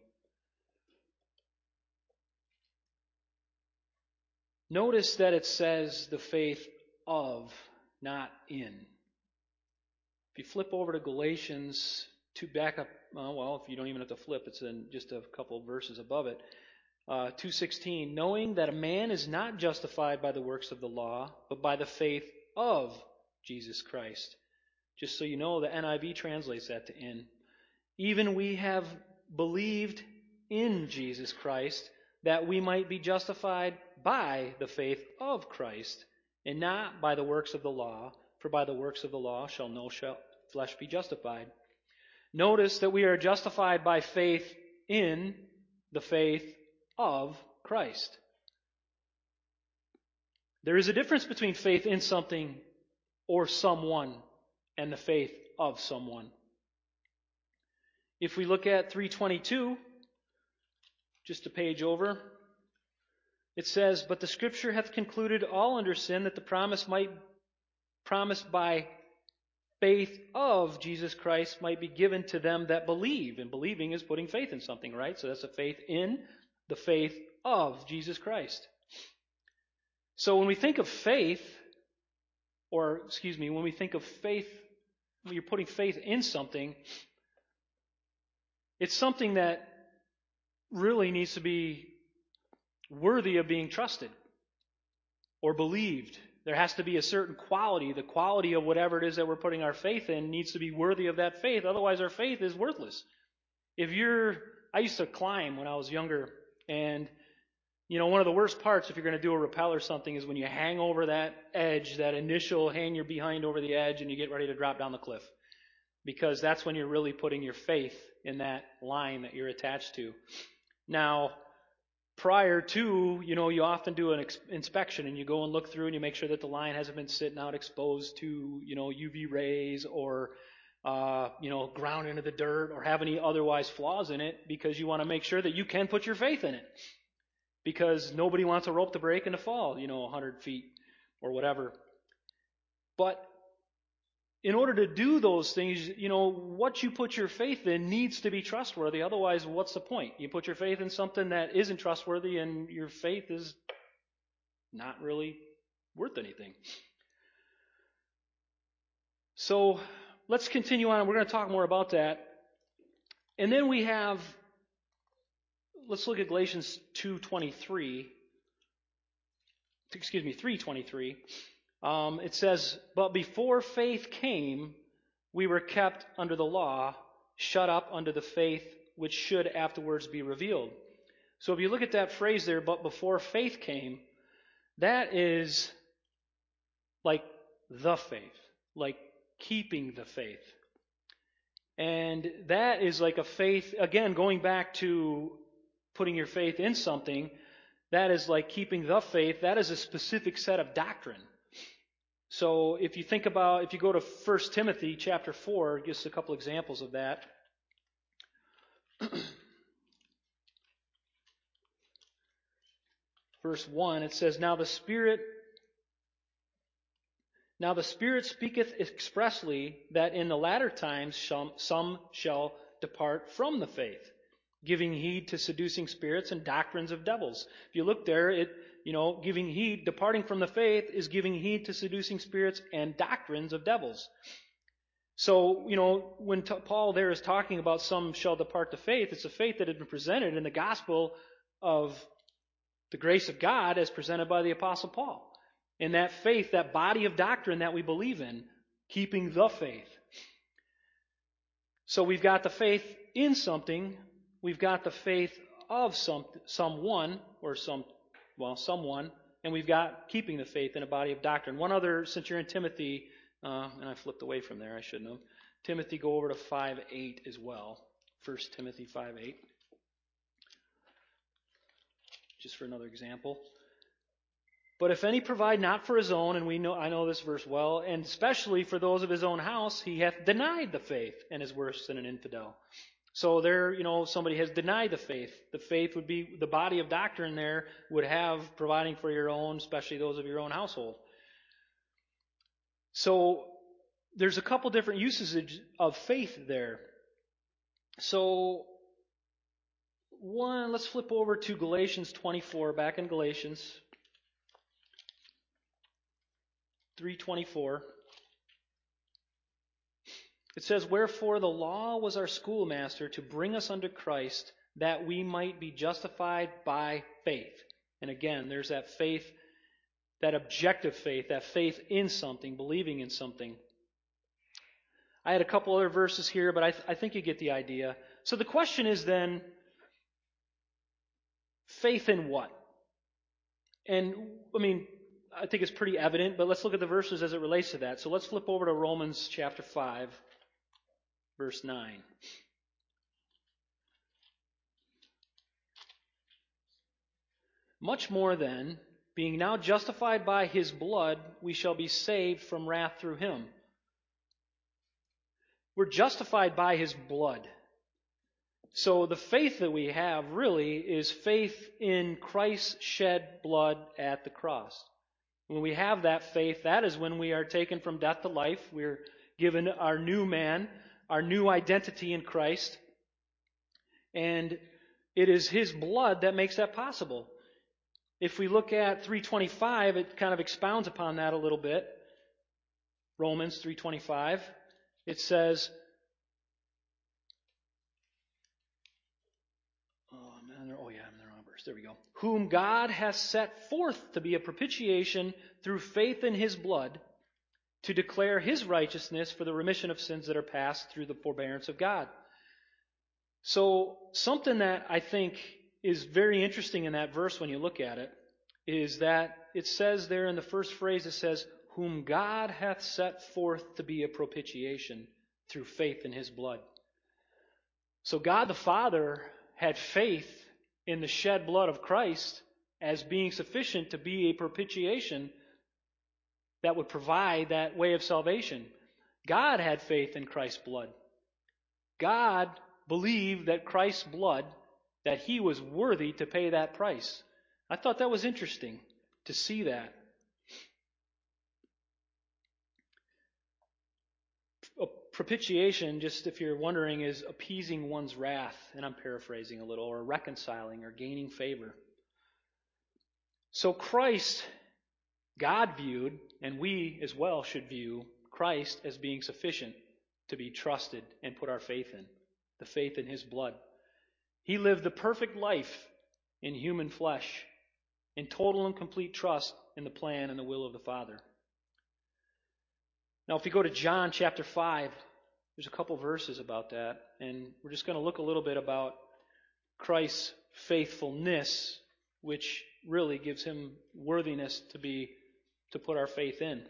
Notice that it says the faith of, not in. If you flip over to Galatians, to back up, uh, well, if you don't even have to flip, it's in just a couple of verses above it. Uh, two sixteen, knowing that a man is not justified by the works of the law, but by the faith of Jesus Christ. Just so you know, the N I V translates that to in. Even we have believed in Jesus Christ, that we might be justified by the faith of Christ, and not by the works of the law, for by the works of the law shall no flesh be justified. Notice that we are justified by faith in the faith of Christ. There is a difference between faith in something or someone and the faith of someone. If we look at three twenty-two, just a page over, it says, but the Scripture hath concluded all under sin, that the promise might promise by faith of Jesus Christ might be given to them that believe. And believing is putting faith in something, right? So that's a faith in the faith of Jesus Christ. So when we think of faith, or excuse me, when we think of faith, when you're putting faith in something, it's something that really needs to be worthy of being trusted or believed. There has to be a certain quality. The quality of whatever it is that we're putting our faith in needs to be worthy of that faith. Otherwise, our faith is worthless. If you're, I used to climb when I was younger, and you know, one of the worst parts if you're going to do a rappel or something is when you hang over that edge, that initial hang your behind over the edge, and you get ready to drop down the cliff. Because that's when you're really putting your faith in that line that you're attached to. Now, prior to, you know, you often do an ex- inspection and you go and look through and you make sure that the line hasn't been sitting out exposed to, you know, U V rays or, uh, you know, ground into the dirt or have any otherwise flaws in it, because you want to make sure that you can put your faith in it. Because nobody wants a rope to break and to fall, you know, one hundred feet or whatever. But in order to do those things, you know, what you put your faith in needs to be trustworthy. Otherwise, what's the point? You put your faith in something that isn't trustworthy and your faith is not really worth anything. So let's continue on. We're going to talk more about that. And then we have, let's look at Galatians two twenty-three. Excuse me, three twenty-three. Um, it says, but before faith came, we were kept under the law, shut up under the faith which should afterwards be revealed. So if you look at that phrase there, but before faith came, that is like the faith, like keeping the faith. And that is like a faith, again, going back to putting your faith in something, that is like keeping the faith. That is a specific set of doctrine. So if you think about, if you go to First Timothy chapter four, just a couple examples of that. Verse one, it says, Now the Spirit Now the Spirit speaketh expressly that in the latter times some, some shall depart from the faith, giving heed to seducing spirits and doctrines of devils. If you look there, it you know, giving heed, departing from the faith is giving heed to seducing spirits and doctrines of devils. So, you know, when t- Paul there is talking about some shall depart the faith, it's a faith that had been presented in the gospel of the grace of God as presented by the Apostle Paul. And that faith, that body of doctrine that we believe in, keeping the faith. So we've got the faith in something, we've got the faith of some someone, or some, well, someone, and we've got keeping the faith in a body of doctrine. One other, since you're in Timothy, uh, and I flipped away from there, I shouldn't have. Timothy, go over to five eight as well. First Timothy five eight. Just for another example. But if any provide not for his own, and we know I know this verse well, and especially for those of his own house, he hath denied the faith and is worse than an infidel. So there, you know, somebody has denied the faith. The faith would be, the body of doctrine there would have providing for your own, especially those of your own household. So there's a couple different uses of faith there. So one, let's flip over to Galatians twenty-four, back in Galatians three twenty-four. It says, Wherefore the law was our schoolmaster to bring us unto Christ, that we might be justified by faith. And again, there's that faith, that objective faith, that faith in something, believing in something. I had a couple other verses here, but I, th- I think you get the idea. So the question is then, faith in what? And, I mean, I think it's pretty evident, but let's look at the verses as it relates to that. So let's flip over to Romans chapter five. Verse nine. Much more then, being now justified by his blood, we shall be saved from wrath through him. We're justified by his blood. So the faith that we have really is faith in Christ's shed blood at the cross. When we have that faith, that is when we are taken from death to life. We're given our new man, our new identity in Christ. And it is his blood that makes that possible. If we look at three twenty-five, it kind of expounds upon that a little bit. Romans three twenty-five. It says, oh, I'm in the, oh yeah, I'm in the wrong verse. There we go. Whom God hath set forth to be a propitiation through faith in his blood, to declare his righteousness for the remission of sins that are past through the forbearance of God. So something that I think is very interesting in that verse when you look at it is that it says there in the first phrase, it says, whom God hath set forth to be a propitiation through faith in his blood. So God the Father had faith in the shed blood of Christ as being sufficient to be a propitiation that would provide that way of salvation. God had faith in Christ's blood. God believed that Christ's blood, that he was worthy to pay that price. I thought that was interesting to see that. A propitiation, just if you're wondering, is appeasing one's wrath, and I'm paraphrasing a little, or reconciling or gaining favor. So Christ, God viewed, and we as well should view Christ as being sufficient to be trusted and put our faith in. The faith in his blood. He lived the perfect life in human flesh, in total and complete trust in the plan and the will of the Father. Now, if you go to John chapter five, there's a couple verses about that, and we're just going to look a little bit about Christ's faithfulness, which really gives him worthiness to be to put our faith in.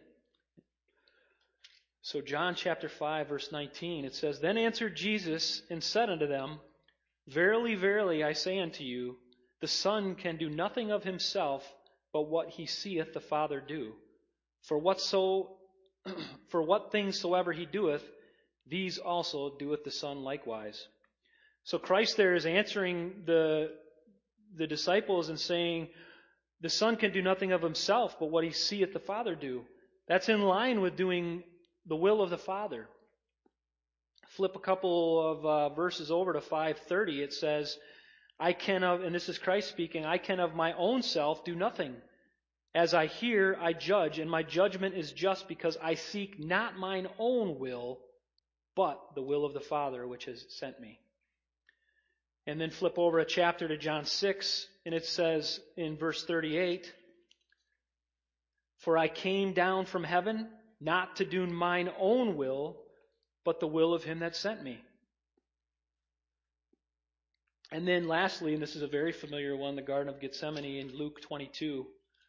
So John chapter five, verse nineteen, it says, Then answered Jesus and said unto them, Verily, verily, I say unto you, the Son can do nothing of himself, but what he seeth the Father do. For what so, for what things soever he doeth, these also doeth the Son likewise. So Christ there is answering the, the disciples and saying, the Son can do nothing of himself but what he seeth the Father do. That's in line with doing the will of the Father. Flip a couple of uh, verses over to five thirty. It says, I can of, and this is Christ speaking, I can of my own self do nothing. As I hear, I judge, and my judgment is just, because I seek not mine own will, but the will of the Father which has sent me. And then flip over a chapter to John six, and it says in verse thirty-eight, For I came down from heaven, not to do mine own will, but the will of him that sent me. And then lastly, and this is a very familiar one, the Garden of Gethsemane in Luke twenty-two.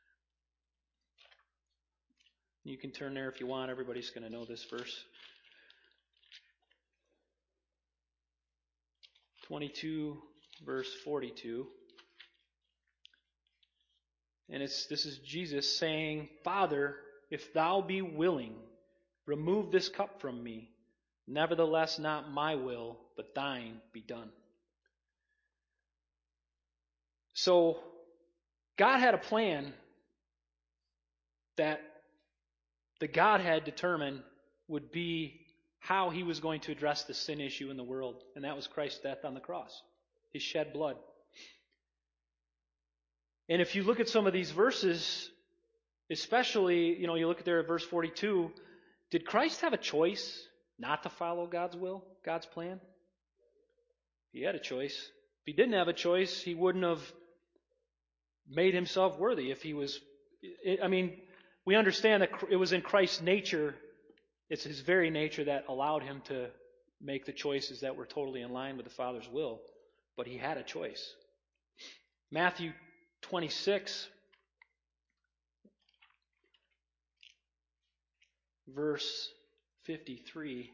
You can turn there if you want. Everybody's going to know this verse. twenty-two, verse forty-two. And it's this is Jesus saying, Father, if thou be willing, remove this cup from me. Nevertheless, not my will, but thine be done. So, God had a plan that the Godhead determined would be how he was going to address the sin issue in the world. And that was Christ's death on the cross, his shed blood. And if you look at some of these verses, especially, you know, you look at there at verse forty-two, did Christ have a choice not to follow God's will, God's plan? He had a choice. If he didn't have a choice, he wouldn't have made himself worthy. If he was, I mean, we understand that it was in Christ's nature, it's his very nature that allowed him to make the choices that were totally in line with the Father's will. But he had a choice. Matthew twenty-six, verse fifty-three.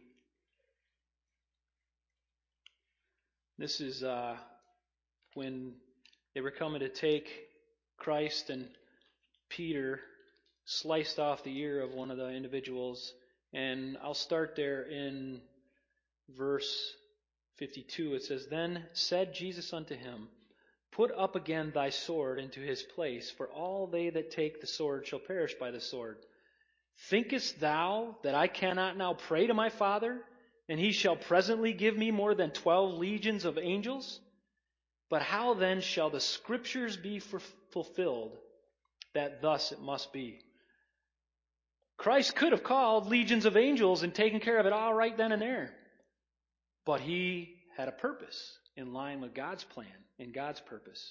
This is uh, when they were coming to take Christ, and Peter sliced off the ear of one of the individuals. And I'll start there in verse fifty-two. It says, Then said Jesus unto him, Put up again thy sword into his place, for all they that take the sword shall perish by the sword. Thinkest thou that I cannot now pray to my Father, and he shall presently give me more than twelve legions of angels? But how then shall the Scriptures be fulfilled, that thus it must be? Christ could have called legions of angels and taken care of it all right then and there. But he had a purpose in line with God's plan and God's purpose.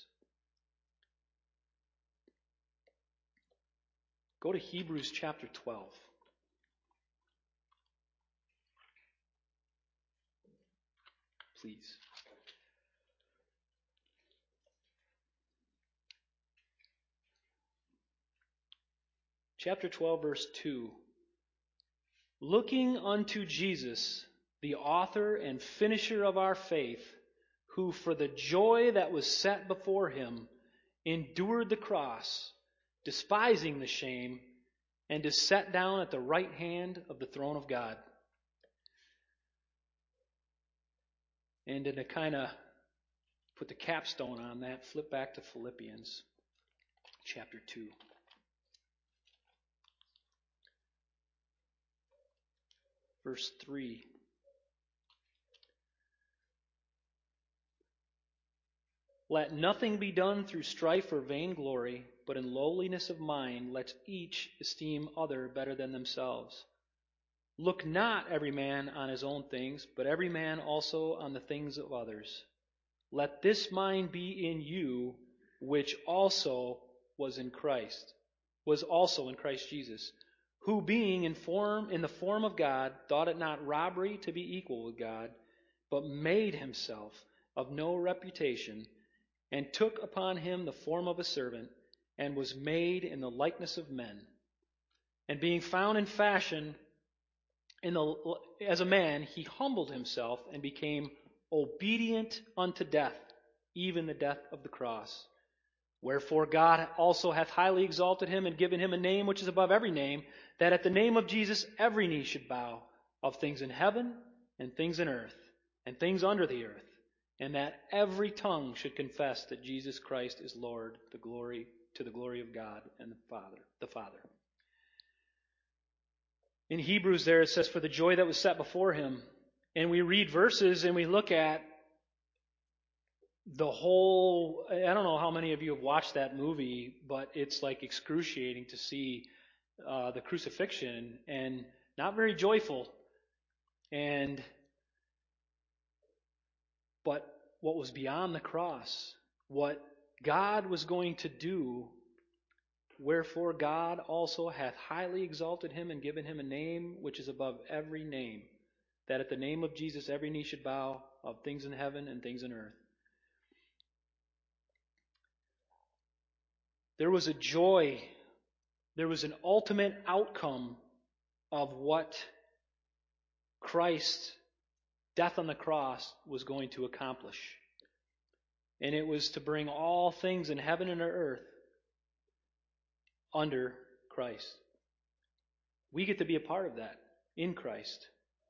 Go to Hebrews chapter twelve. Please. Chapter twelve, verse two. Looking unto Jesus, the author and finisher of our faith, who for the joy that was set before him endured the cross, despising the shame, and is set down at the right hand of the throne of God. And to kind of put the capstone on that, flip back to Philippians chapter two. Verse three. Let nothing be done through strife or vainglory, but in lowliness of mind let each esteem other better than themselves. Look not every man on his own things, but every man also on the things of others. Let this mind be in you, which also was in Christ, was also in Christ Jesus, who being in form in the form of God, thought it not robbery to be equal with God, but made himself of no reputation, and took upon him the form of a servant, and was made in the likeness of men. And being found in fashion in the, as a man, he humbled himself and became obedient unto death, even the death of the cross. Wherefore God also hath highly exalted him and given him a name which is above every name, that at the name of Jesus every knee should bow, of things in heaven and things in earth and things under the earth, and that every tongue should confess that Jesus Christ is Lord, the glory to the glory of God and the Father, the Father. In Hebrews there it says, for the joy that was set before him. And we read verses and we look at the whole, I don't know how many of you have watched that movie, but it's like excruciating to see uh, the crucifixion and not very joyful. And but what was beyond the cross, what God was going to do, wherefore God also hath highly exalted him and given him a name which is above every name, that at the name of Jesus every knee should bow, of things in heaven and things in earth. There was a joy, there was an ultimate outcome of what Christ's death on the cross was going to accomplish. And it was to bring all things in heaven and earth under Christ. We get to be a part of that in Christ.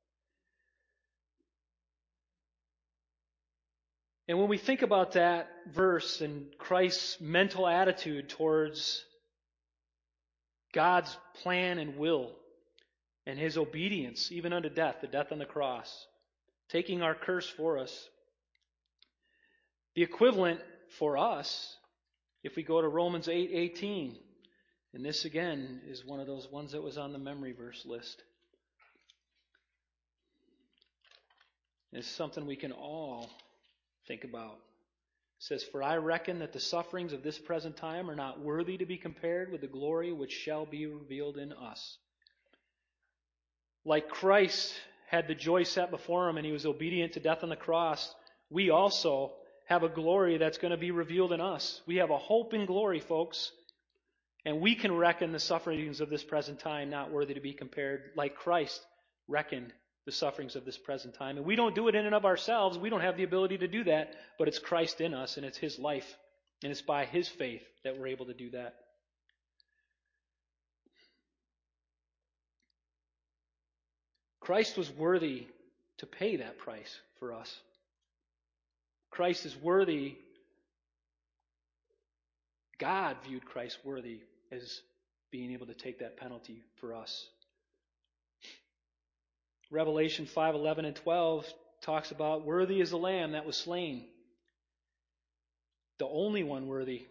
And when we think about that verse and Christ's mental attitude towards God's plan and will and his obedience, even unto death, the death on the cross, taking our curse for us, the equivalent for us, if we go to Romans eight eighteen, and this again is one of those ones that was on the memory verse list. It's something we can all think about. It says, for I reckon that the sufferings of this present time are not worthy to be compared with the glory which shall be revealed in us. Like Christ had the joy set before him and he was obedient to death on the cross, we also have a glory that's going to be revealed in us. We have a hope in glory, folks. And we can reckon the sufferings of this present time not worthy to be compared, like Christ reckoned the sufferings of this present time. And we don't do it in and of ourselves. We don't have the ability to do that, but it's Christ in us and it's his life. And it's by his faith that we're able to do that. Christ was worthy to pay that price for us. Christ is worthy. God viewed Christ worthy as being able to take that penalty for us. Revelation five eleven and twelve talks about worthy is the Lamb that was slain. The only one worthy.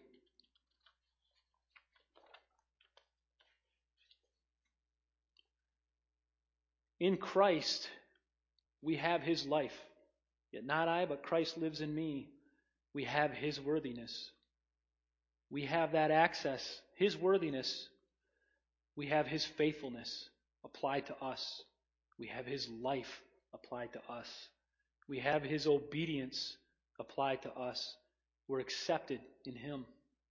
In Christ, we have his life. Yet not I, but Christ lives in me. We have his worthiness. We have that access, his worthiness. We have his faithfulness applied to us. We have his life applied to us. We have his obedience applied to us. We're accepted in him.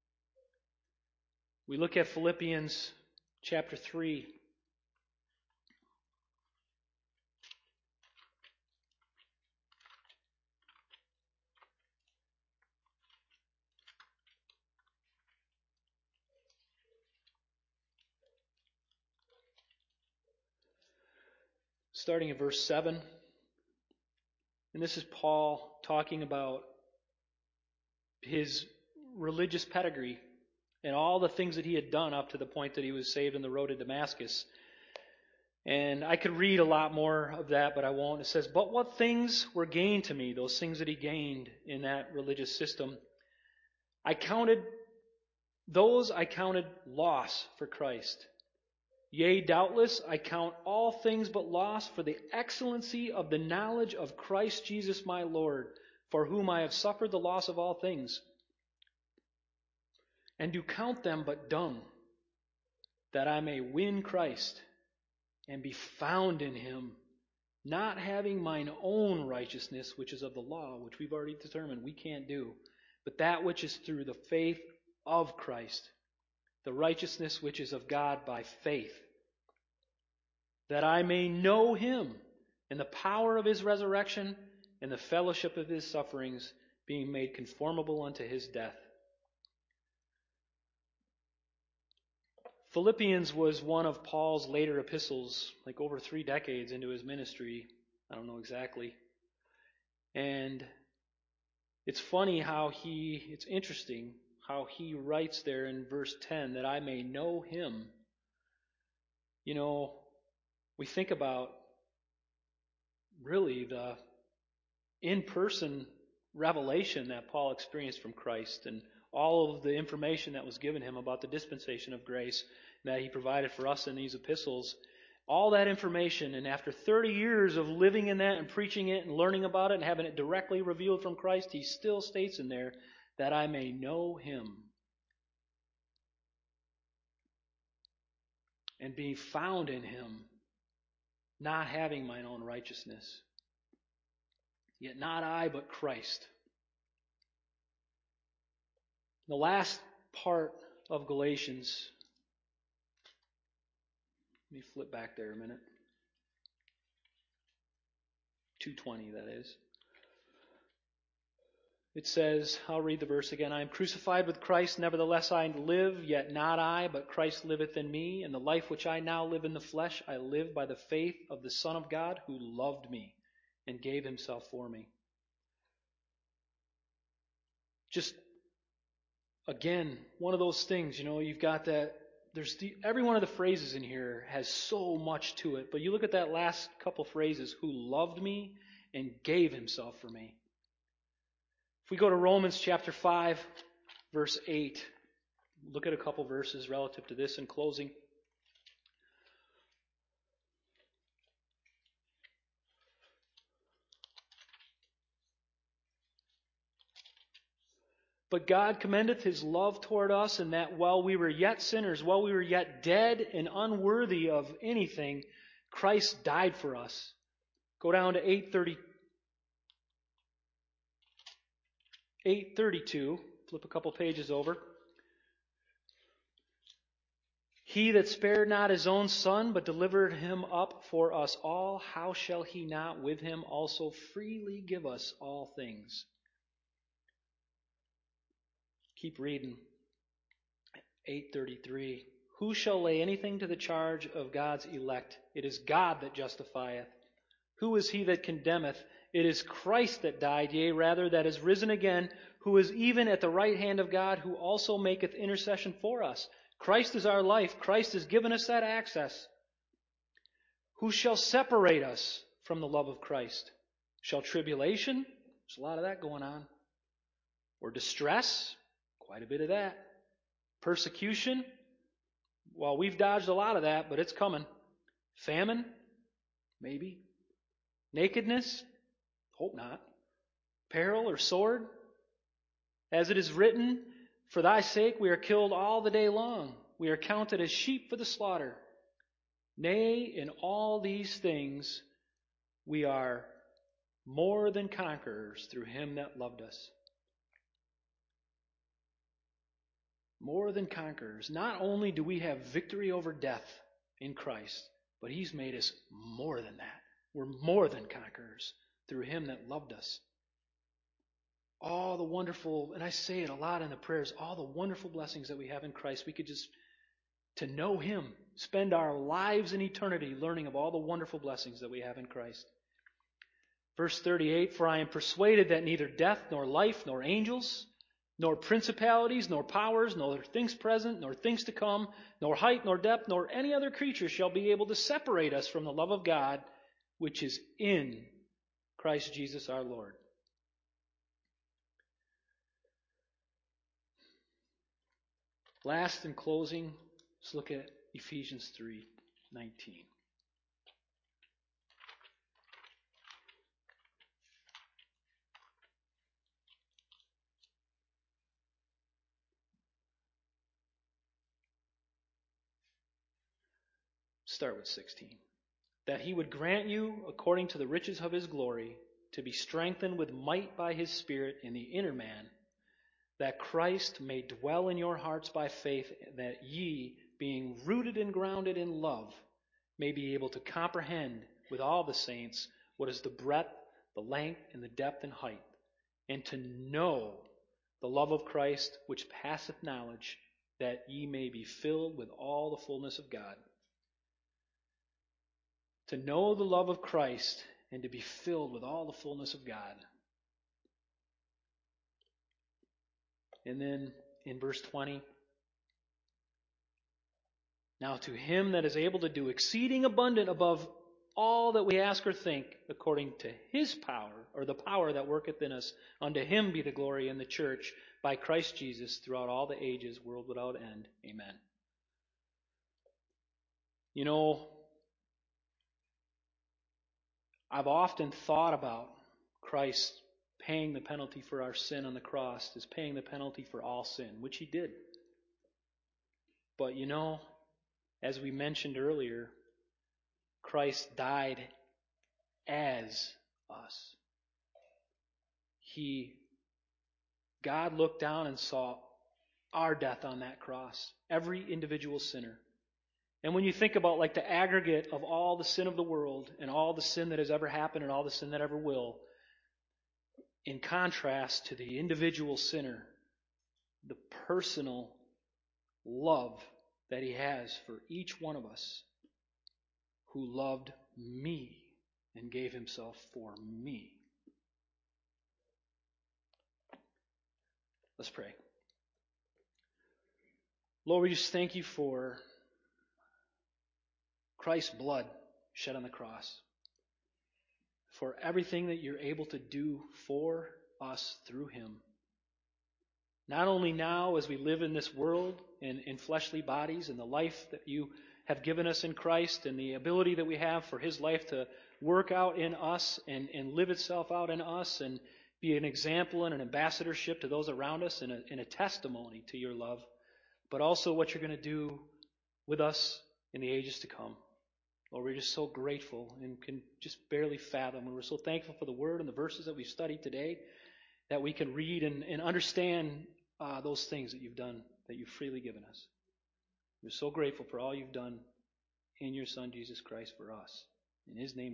We look at Philippians chapter three. Starting at verse seven. And this is Paul talking about his religious pedigree and all the things that he had done up to the point that he was saved on the road to Damascus. And I could read a lot more of that, but I won't. It says, but what things were gained to me, those things that he gained in that religious system, I counted, those I counted loss for Christ. Yea, doubtless, I count all things but loss for the excellency of the knowledge of Christ Jesus my Lord, for whom I have suffered the loss of all things, and do count them but dung, that I may win Christ, and be found in him, not having mine own righteousness, which is of the law, which we've already determined we can't do, but that which is through the faith of Christ, the righteousness which is of God by faith, that I may know him and the power of his resurrection and the fellowship of his sufferings, being made conformable unto his death, Philippians was one of Paul's later epistles, like over three decades into his ministry. I don't know exactly. And it's funny how he, it's interesting how he writes there in verse ten that I may know him. You know, we think about really the in-person revelation that Paul experienced from Christ and all of the information that was given him about the dispensation of grace that he provided for us in these epistles. All that information, and after thirty years of living in that and preaching it and learning about it and having it directly revealed from Christ, he still states in there that I may know him and be found in him, not having mine own righteousness. Yet not I, but Christ. The last part of Galatians, let me flip back there a minute. two twenty, that is. It says, I'll read the verse again. I am crucified with Christ, nevertheless I live, yet not I, but Christ liveth in me. And the life which I now live in the flesh, I live by the faith of the Son of God, who loved me and gave himself for me. Just, again, one of those things, you know, you've got that, there's the, every one of the phrases in here has so much to it. But you look at that last couple phrases, who loved me and gave himself for me. If we go to Romans chapter five, verse eight, look at a couple verses relative to this in closing. But God commendeth his love toward us, in that while we were yet sinners, while we were yet dead and unworthy of anything, Christ died for us. Go down to eight thirty, eight thirty-two, flip a couple pages over. He that spared not his own Son, but delivered him up for us all, how shall he not with him also freely give us all things? Keep reading. eight thirty-three. Who shall lay anything to the charge of God's elect? It is God that justifieth. Who is he that condemneth? It is Christ that died, yea, rather, that is risen again, who is even at the right hand of God, who also maketh intercession for us. Christ is our life. Christ has given us that access. Who shall separate us from the love of Christ? Shall tribulation? There's a lot of that going on. Or distress? Quite a bit of that. Persecution? Well, we've dodged a lot of that, but it's coming. Famine? Maybe. Nakedness? Hope not. Peril or sword? As it is written, for thy sake we are killed all the day long. We are counted as sheep for the slaughter. Nay, in all these things we are more than conquerors through him that loved us. More than conquerors. Not only do we have victory over death in Christ, but he's made us more than that. We're more than conquerors through him that loved us. All the wonderful, and I say it a lot in the prayers, all the wonderful blessings that we have in Christ, we could just, to know him, spend our lives in eternity learning of all the wonderful blessings that we have in Christ. Verse thirty-eight, for I am persuaded that neither death, nor life, nor angels, nor principalities, nor powers, nor things present, nor things to come, nor height, nor depth, nor any other creature shall be able to separate us from the love of God, which is in Christ Jesus our Lord. Last, in closing, let's look at Ephesians three nineteen. Start with sixteen. That he would grant you, according to the riches of his glory, to be strengthened with might by his Spirit in the inner man, that Christ may dwell in your hearts by faith, that ye, being rooted and grounded in love, may be able to comprehend with all the saints what is the breadth, the length, and the depth and height, and to know the love of Christ which passeth knowledge, that ye may be filled with all the fullness of God. To know the love of Christ and to be filled with all the fullness of God. And then in verse twenty, now to him that is able to do exceeding abundant above all that we ask or think, according to his power, or the power that worketh in us, unto him be the glory in the church by Christ Jesus throughout all the ages, world without end. Amen. You know, I've often thought about Christ paying the penalty for our sin on the cross as paying the penalty for all sin, which he did. But you know, as we mentioned earlier, Christ died as us. He, God looked down and saw our death on that cross, every individual sinner. And when you think about like the aggregate of all the sin of the world and all the sin that has ever happened and all the sin that ever will, in contrast to the individual sinner, the personal love that he has for each one of us, who loved me and gave himself for me. Let's pray. Lord, we just thank you for Christ's blood shed on the cross, for everything that you're able to do for us through him. Not only now as we live in this world in, in fleshly bodies and the life that you have given us in Christ and the ability that we have for his life to work out in us and, and live itself out in us and be an example and an ambassadorship to those around us and a, and a testimony to your love, but also what you're going to do with us in the ages to come. Lord, we're just so grateful and can just barely fathom. And we're so thankful for the word and the verses that we've studied today, that we can read and, and understand uh, those things that you've done, that you've freely given us. We're so grateful for all you've done in your Son, Jesus Christ, for us. In his name.